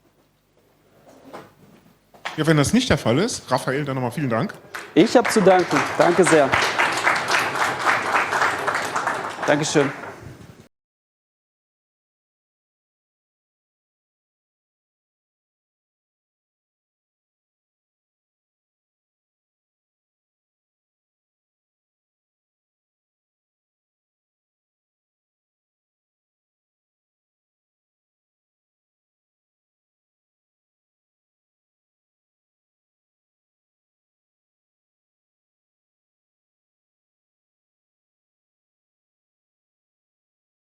Ja, wenn das nicht der Fall ist, Raphael, dann nochmal vielen Dank. Ich habe zu danken. Danke sehr. Dankeschön.